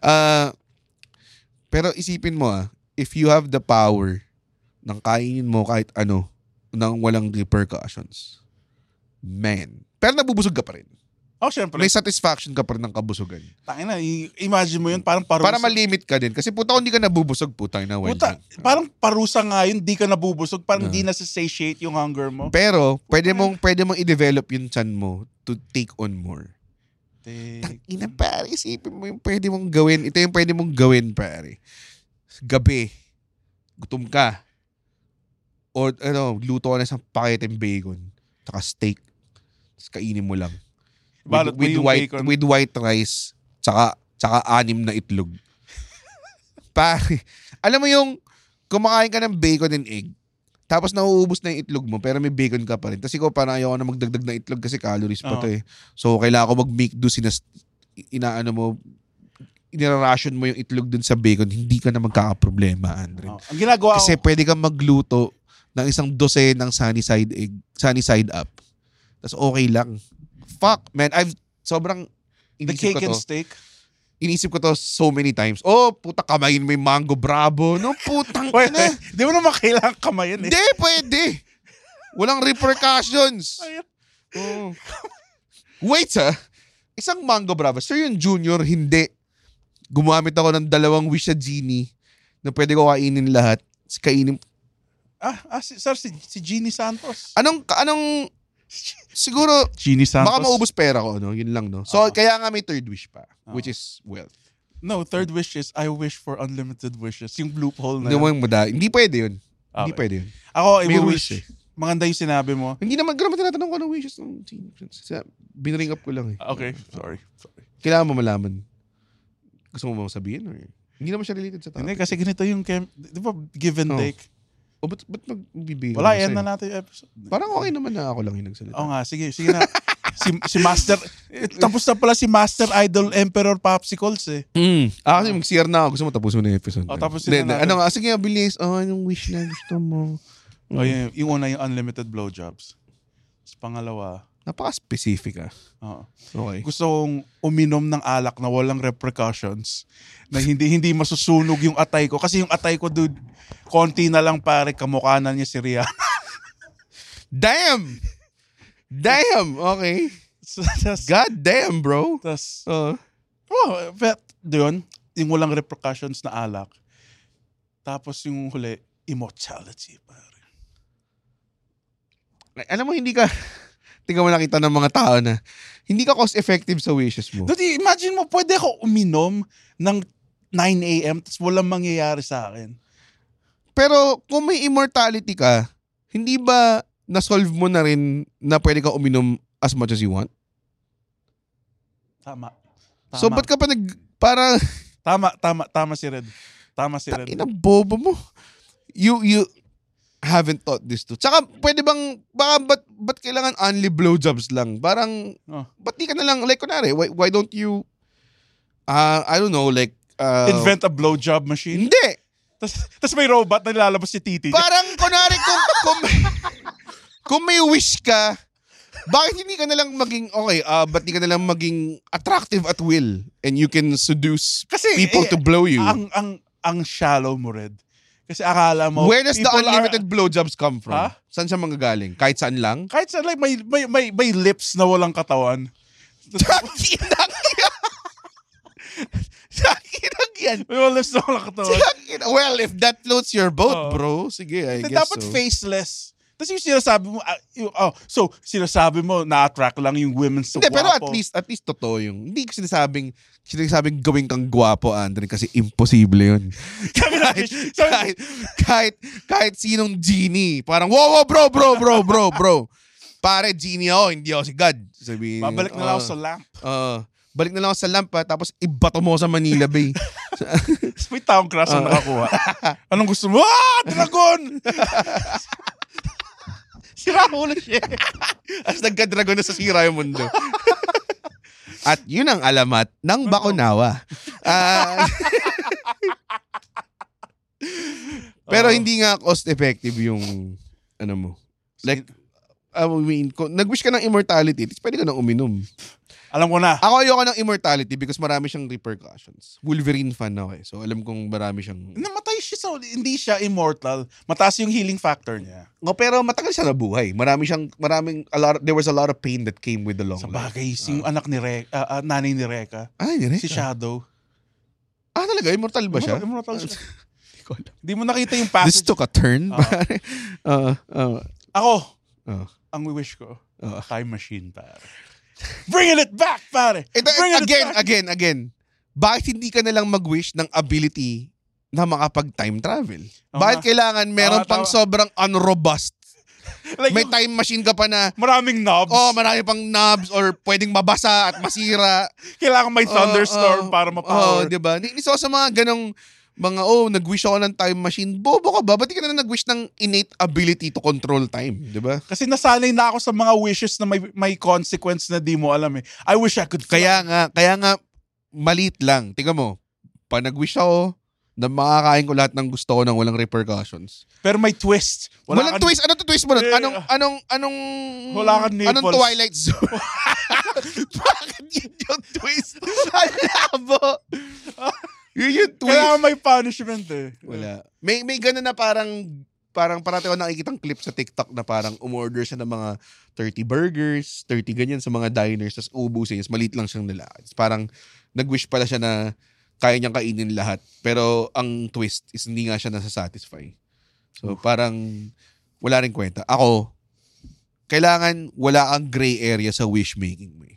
Speaker 4: Pero isipin mo if you have the power nang kainin mo kahit ano nang walang repercussions, man. Pero nabubusog ka pa rin.
Speaker 3: Syempre.
Speaker 4: May satisfaction ka pa rin ng kabusugan.
Speaker 3: Tangina, imagine mo yun, parang parusa.
Speaker 4: Para malimit ka din. Kasi puta, kung di ka nabubusog, putang na well.
Speaker 3: Parang parusa nga yun, di ka nabubusog, parang di na-satiate yung hunger mo.
Speaker 4: Pero, pwede mong i-develop yung chan mo to take on more. Tangina, pare, isipin mo yung pwede mong gawin. Ito yung pwede mong gawin, pare. Gabi, gutom ka. O, luto ka na isang paketeng bacon. Tsaka steak. Kainin mo lang. With white rice, tsaka 6 na itlog. Pare, alam mo yung kumakain ka ng bacon and egg, tapos nauubos na yung itlog mo, pero may bacon ka pa rin. Tapos ikaw parang ayaw na magdagdag na itlog kasi calories pa to eh. So, kailangan ko mag-make do inira-ration mo yung itlog dun sa bacon, hindi ka na magkakaproblema, Andre.
Speaker 3: Ang ginagawa
Speaker 4: kasi pwede kang magluto ng isang 12 ng sunny side up. Tapos okay lang. Man.
Speaker 3: The cake and steak?
Speaker 4: Inisip ko to so many times. Puta, kamayin mo yung mango bravo. No, putang ina.
Speaker 3: Di mo naman kailangan kamayin eh.
Speaker 4: Hindi, pwede. Walang repercussions. Wait isang mango bravo. Sir, yung junior, hindi. Gumamit ako ng 2 wish sa genie na pwede ko kainin lahat. Kainin.
Speaker 3: Sir, si Genie Santos.
Speaker 4: Anong siguro,
Speaker 3: Genie Santos.
Speaker 4: baka maubos pera ko, no? Yun lang, no? So, kaya nga may 3rd wish pa, which is wealth.
Speaker 3: No, 3rd wish is, I wish for unlimited wishes. Yung loophole na
Speaker 4: Hindi pwede yun. Hindi pwede yun.
Speaker 3: Ako,
Speaker 4: may
Speaker 3: wish. Maganda yung sinabi mo.
Speaker 4: Hindi naman tinatanong ko ng wishes. Binring up ko lang eh.
Speaker 3: Okay, sorry.
Speaker 4: Kailangan mo malaman. Gusto mo sabihin? Or? Hindi naman siya related sa topic.
Speaker 3: Hindi, kasi ganito yung, di ba, give and take.
Speaker 4: Ba't magbibigay?
Speaker 3: Wala, end na natin yung episode.
Speaker 4: Parang okay naman na ako lang yung nagsalita.
Speaker 3: Nga, sige na. si Master, tapos na pala si Master Idol Emperor Popsicles eh.
Speaker 4: Kasi mag-CR na ako. Gusto mo tapos mo na yung episode.
Speaker 3: Tapos na natin.
Speaker 4: Sige, bilis. Anong wish na gusto mo?
Speaker 3: Yung una yung unlimited blowjobs. Pangalawa,
Speaker 4: napaka-specific Okay.
Speaker 3: Gusto kong uminom ng alak na walang repercussions. Na hindi masusunog yung atay ko. Kasi yung atay ko, dude, konti na lang pare, kamukha na niya si Rihanna.
Speaker 4: Damn! Damn, okay.
Speaker 3: So,
Speaker 4: God damn, bro.
Speaker 3: tas,
Speaker 4: Uh,
Speaker 3: yun, yung walang repercussions na alak. Tapos yung huli, immortality, pare.
Speaker 4: Alam mo, hindi ka mo nakita ng mga tao na hindi ka cost-effective sa wishes mo.
Speaker 3: Dude, imagine mo, pwede ako uminom ng 9 a.m. tapos walang mangyayari sa akin.
Speaker 4: Pero kung may immortality ka, hindi ba na-solve mo na rin na pwede ka uminom as much as you want?
Speaker 3: Tama.
Speaker 4: So, ba't ka pa parang...
Speaker 3: Tama si Red.
Speaker 4: Ina, bobo mo. You haven't thought this too. Tsaka, pwede bang, ba't kailangan only blowjobs lang? Parang, ba't di ka na lang, like, kunwari, why don't you, I don't know, like,
Speaker 3: invent a blowjob machine?
Speaker 4: Hindi!
Speaker 3: Tapos may robot na nilalabas si titi.
Speaker 4: Parang, kunwari, kung may wish ka, bakit hindi ka na lang maging, okay, ba't di ka na lang maging attractive at will and you can seduce people to blow you?
Speaker 3: Ang shallow mo, Red. Kasi akala mo,
Speaker 4: where does the unlimited blowjobs come from?
Speaker 3: Huh?
Speaker 4: Saan siya manggagaling? Kahit saan lang?
Speaker 3: Kahit saan, like, may lips na walang katawan.
Speaker 4: Sakinag yan.
Speaker 3: May mga lips na walang katawan.
Speaker 4: Well, if that floats your boat, bro, sige, I guess
Speaker 3: dapat
Speaker 4: so.
Speaker 3: Faceless. Tapos yung sinasabi mo, so sinasabi mo, na-attract lang yung women sa
Speaker 4: Hindi,
Speaker 3: guwapo.
Speaker 4: pero at least totoo yung, hindi ko sinasabing gawin kang guwapo, Andre, kasi imposible yun. kahit sinong genie, parang, wow, bro. Pare, genie ako, hindi ako si God. Sabihin,
Speaker 3: babalik na lang ako sa lamp.
Speaker 4: Balik na lang ako sa lamp, tapos ibato mo sa Manila Bay.
Speaker 3: May taong crush na nakakuha. Anong gusto mo? Dragon! Sira ulo siya.
Speaker 4: As nagka-dragon na sa sira yung mundo. At yun ang alamat ng Bakunawa. Pero hindi nga cost-effective yung ano mo. Like, I mean, kung nag-wish ka ng immortality, pwede ka nang uminom.
Speaker 3: Alam ko na.
Speaker 4: Ako ayoko ng immortality because marami siyang repercussions. Wolverine fan ako eh. So alam kong marami siyang...
Speaker 3: Namatay siya, so hindi siya immortal. Mataas yung healing factor niya.
Speaker 4: No, pero matagal siya nabuhay. There was a lot of pain that came with the long life.
Speaker 3: Sa bagay, yung anak ni nanay ni Reka.
Speaker 4: Ni Reka?
Speaker 3: Si Shadow.
Speaker 4: Talaga? Immortal ba siya?
Speaker 3: Immortal siya. Hindi mo nakita yung passage.
Speaker 4: This took a turn.
Speaker 3: Ako, ang wish ko, time machine, pare. Bringing it back, pare!
Speaker 4: Again. Bakit hindi ka nalang mag-wish ng ability na makapag-time travel? Bakit kailangan meron pang sobrang unrobust? Like may time machine ka pa na...
Speaker 3: Maraming knobs.
Speaker 4: Marami pang knobs or pwedeng mabasa at masira.
Speaker 3: Kailangan may thunderstorm para ma-power.
Speaker 4: Diba? So sa mga ganong... nag-wish ako ng time machine. Bobo ka ba? Ba't di ka na nag-wish ng innate ability to control time? Diba?
Speaker 3: Kasi nasanay na ako sa mga wishes na may consequence na di mo alam eh. I wish I could fly.
Speaker 4: Kaya nga, maliit lang. Tingnan mo, pag nag-wish ako, na makakain ko lahat ng gusto ko nang walang repercussions.
Speaker 3: Pero may twist.
Speaker 4: Walang twist? Ano to twist mo nun? Anong
Speaker 3: wala kang nipples.
Speaker 4: Anong Twilight Zone? Bakit yun yung twist? Alabo! Yun yung twist.
Speaker 3: Kaya may punishment eh.
Speaker 4: Wala. May gano'n na parang parati ako nakikitang clip sa TikTok na parang umorder siya ng mga 30 burgers, 30 ganyan sa mga diners, tapos ubusin niya, maliit lang siyang nila. Parang nag-wish pala siya na kaya niyang kainin lahat. Pero ang twist is hindi nga siya nasa-satisfy. So parang wala rin kwenta. Ako, kailangan wala kang gray area sa wish making mo.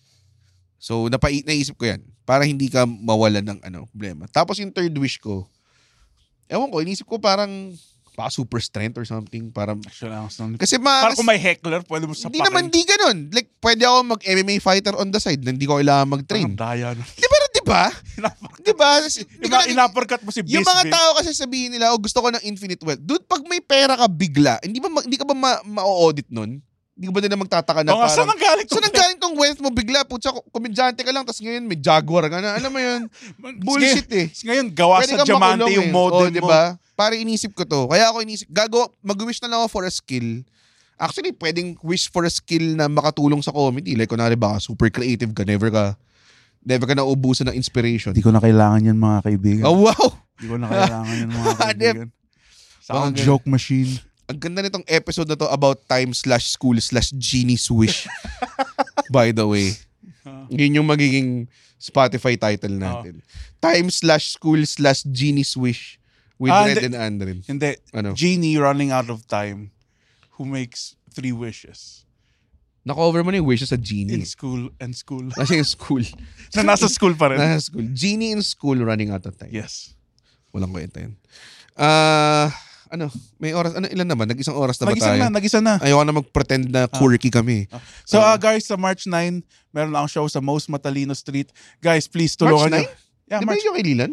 Speaker 4: So naisip ko yan para hindi ka mawalan ng problema. Tapos yung third wish ko, ewan ko, inisip ko parang super strength or something. Kasi
Speaker 3: para kung may heckler, pwede mo sapakin.
Speaker 4: Hindi naman, di ganun. Like, pwede ako mag-MMA fighter on the side na hindi ko kailangan mag-train. Diba?
Speaker 3: Inapercut mo si Bisbee.
Speaker 4: Yung mga tao kasi sabihin nila, gusto ko ng infinite wealth. Dude, pag may pera ka bigla, hindi ka ba ma-audit nun? Hindi ka ba nila magtataka na parang... Saan ang galing tong wealth mo bigla? Putsa, komedyante ka lang, tapos ngayon may Jaguar ka na. Alam mo yun? Bullshit eh.
Speaker 3: Ngayon, gawa sa diamante yung model mo.
Speaker 4: Diba? Para inisip ko to. Kaya ako mag-wish na lang ako for a skill. Actually, pwedeng wish for a skill na makatulong sa comedy. Like, kunwari baka super creative ka, never ka naubusan ng inspiration.
Speaker 3: Hindi ko na kailangan yan, mga kaibigan.
Speaker 4: Oh, wow!
Speaker 3: Hindi ko na kailangan yan, mga kaibigan. Sa joke machine.
Speaker 4: Ang ganda nitong episode na to about time/school/Genie's Wish. By the way. Yun yung magiging Spotify title natin. Time/school/Genie's Wish with Red and Andren.
Speaker 3: Hindi.
Speaker 4: Ano?
Speaker 3: Genie running out of time who makes 3 wishes.
Speaker 4: Na-cover mo na yung wishes sa Genie.
Speaker 3: In school and school.
Speaker 4: Nasa yung school.
Speaker 3: Nasa school pa rin.
Speaker 4: Nasa school. Genie in school running out of time.
Speaker 3: Yes.
Speaker 4: Walang kwenta yun. May oras, ilan naman? Nag-isang oras na ba tayo?
Speaker 3: Nag-isa na.
Speaker 4: Ayoko na mag-pretend na quirky kami.
Speaker 3: So guys, sa March 9, meron akong show sa Most Matalino Street. Guys, please tulungan
Speaker 4: March 9?
Speaker 3: nyo. Yeah,
Speaker 4: Di ba yung kailan?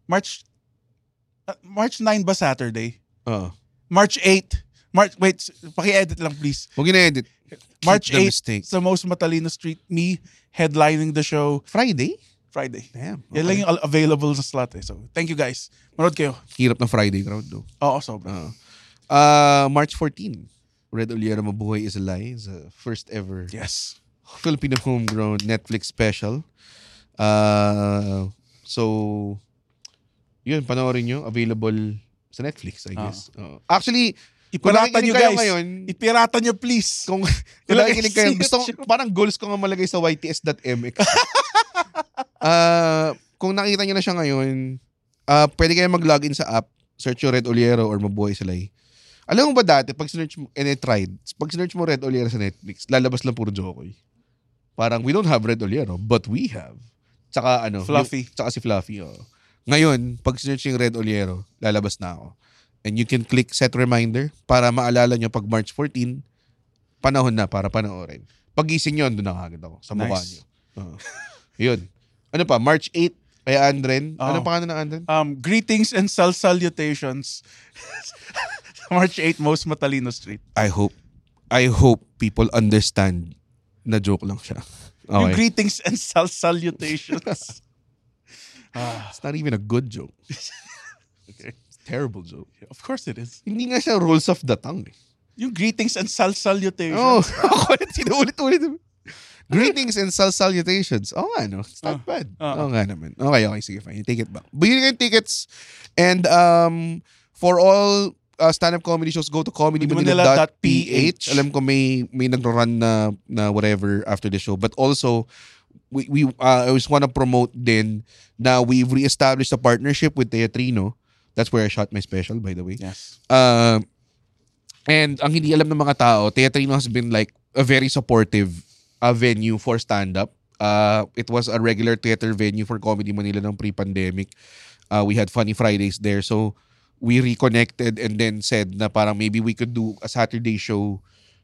Speaker 3: March 9 ba Saturday?
Speaker 4: Oo.
Speaker 3: March 8. Wait, paki-edit lang please.
Speaker 4: Huwag na-edit.
Speaker 3: March 8 sa Most Matalino Street. Me headlining the show.
Speaker 4: Friday.
Speaker 3: Yan
Speaker 4: Damn. Okay.
Speaker 3: lang yung available sa slot eh. So, thank you guys. Manood kayo.
Speaker 4: Hirap ng Friday crowd though.
Speaker 3: Oo, sobra.
Speaker 4: March 14. Red Oliero Mabuhay is a Lie. It's the first ever
Speaker 3: Yes.
Speaker 4: Filipino homegrown Netflix special. So, yun, panoorin nyo. Available sa Netflix, I guess. Actually,
Speaker 3: Ipirata nyo guys.
Speaker 4: Ngayon,
Speaker 3: ipirata nyo please.
Speaker 4: Kung nakikinig kayo, parang goals ko nga malagay sa yts.mx. Kung nakita nyo na siya ngayon, pwede kayo mag-login sa app, search yung Red Oliero or Mabuhay sa Lie. Alam mo ba dati, pag sinerch mo, and I tried, pag sinerch mo Red Oliero sa Netflix, lalabas lang puro Jokoy. Parang, we don't have Red Oliero, but we have. Tsaka
Speaker 3: Fluffy.
Speaker 4: Tsaka si Fluffy, Ngayon, pag sinerch yung Red Oliero, lalabas na ako. And you can click set reminder para maalala nyo pag March 14, panahon na para panoorin. Pag-gising nyo, doon na kagad ako sa mukha nyo. Yun. Ano pa? March 8, kay Andren. Ano pangalan ng Andren?
Speaker 3: Greetings and salutations. March 8, Most Matalino Street.
Speaker 4: I hope people understand na joke lang siya. Okay.
Speaker 3: Yung greetings and salutations.
Speaker 4: It's not even a good joke.
Speaker 3: Okay.
Speaker 4: Terrible joke.
Speaker 3: Of course it is.
Speaker 4: Hindi nga siya rolls of the tongue.
Speaker 3: Yung greetings and salutations.
Speaker 4: Ako sinuulit-ulit. Greetings and salutations. No. It's not bad. Nga naman. Okay, sige, fine. Take it back. Bigyan kayo tickets. And for all stand-up comedy shows, go to comedymanila.ph. Alam ko may nagro-run na whatever after the show. But also, I always want to promote din na we've re-established a partnership with Teatrino. That's where I shot my special, by the way.
Speaker 3: Yes.
Speaker 4: And ang hindi alam ng mga tao, Teatrino has been like a very supportive venue for stand-up. It was a regular theater venue for Comedy Manila ng pre-pandemic. We had Funny Fridays there. So, we reconnected and then said na parang maybe we could do a Saturday show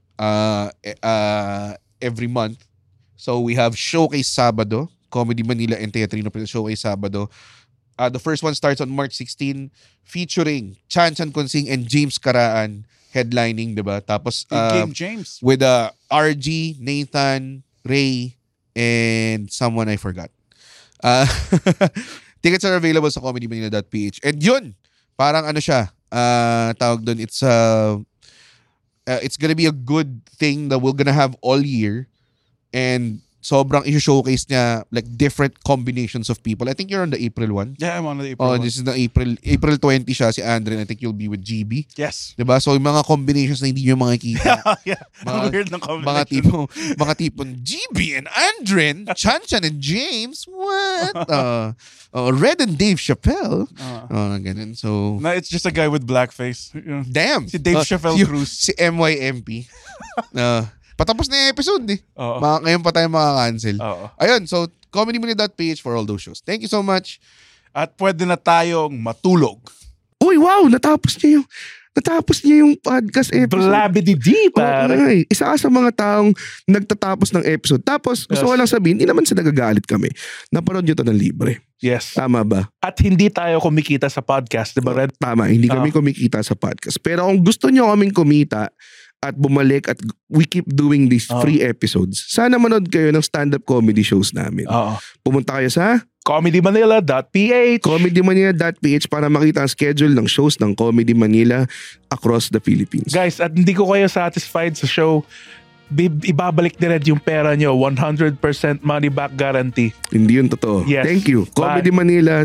Speaker 4: every month. So, we have Showcase Sabado, Comedy Manila and Teatrino Showcase Sabado. The first one starts on March 16 featuring Chan Consing and James Karaan headlining, diba? Tapos
Speaker 3: James
Speaker 4: with RG, Nathan, Ray, and someone I forgot. Tickets are available sa comedymanila.ph. And yun, parang siya, tawag doon, it's gonna be a good thing that we're gonna have all year. And sobrang i-showcase niya like different combinations of people. I think you're on the April one.
Speaker 3: Yeah, I'm on the April one.
Speaker 4: This is the April 20 siya, si Andren. I think you'll be with GB.
Speaker 3: Yes.
Speaker 4: Diba? So yung mga combinations na hindi nyo makikita.
Speaker 3: Yeah. Weird na
Speaker 4: combination. Mga tipong GB and Andren, Chan and James, what? Red and Dave Chappelle. Ganun. So,
Speaker 3: no, it's just a guy with blackface.
Speaker 4: Damn.
Speaker 3: Si Dave Chappelle Cruz.
Speaker 4: Si MYMP. Patapos na yung episode ngayon pa tayo makakancel. Ayun, so comedymanila.ph for all those shows. Thank you so much.
Speaker 3: At pwede na tayong matulog.
Speaker 4: Uy, wow! Natapos niya yung podcast episode.
Speaker 3: Blabidi-di, pare.
Speaker 4: Isa ka sa mga taong nagtatapos ng episode. Tapos, gusto ko lang sabihin, hindi naman sa nagagalit kami. Naparod nyo to ng libre.
Speaker 3: Yes.
Speaker 4: Tama ba?
Speaker 3: At hindi tayo kumikita sa podcast, di ba, Red?
Speaker 4: Tama, hindi kami kumikita sa podcast. Pero kung gusto nyo kaming kumita at bumalik at we keep doing these free episodes, sana manood kayo ng stand-up comedy shows namin. Pumunta kayo sa
Speaker 3: comedymanila.ph
Speaker 4: comedymanila.ph para makita ang schedule ng shows ng Comedy Manila across the Philippines.
Speaker 3: Guys, at hindi ko kayo satisfied sa show, ibabalik ni Red yung pera nyo. 100% money back guarantee.
Speaker 4: Hindi yun totoo.
Speaker 3: Yes.
Speaker 4: Thank you.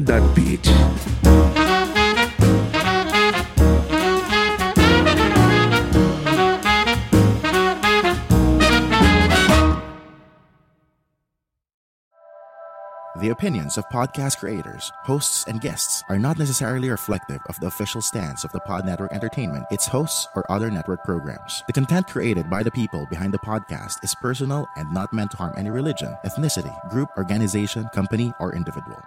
Speaker 4: comedymanila.ph
Speaker 8: The opinions of podcast creators, hosts, and guests are not necessarily reflective of the official stance of the Pod Network Entertainment, its hosts, or other network programs. The content created by the people behind the podcast is personal and not meant to harm any religion, ethnicity, group, organization, company, or individual.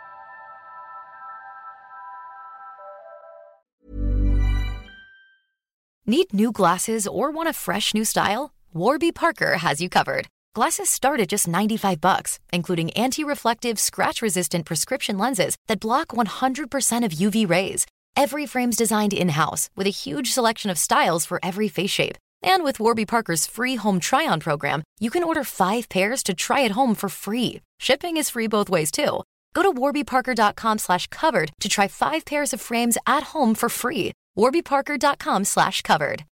Speaker 1: Need new glasses or want a fresh new style? Warby Parker has you covered. Glasses start at just $95, including anti-reflective, scratch-resistant prescription lenses that block 100% of UV rays. Every frame's designed in-house with a huge selection of styles for every face shape. And with Warby Parker's free home try-on program, you can order 5 pairs to try at home for free. Shipping is free both ways, too. Go to warbyparker.com/covered to try 5 pairs of frames at home for free. warbyparker.com/covered.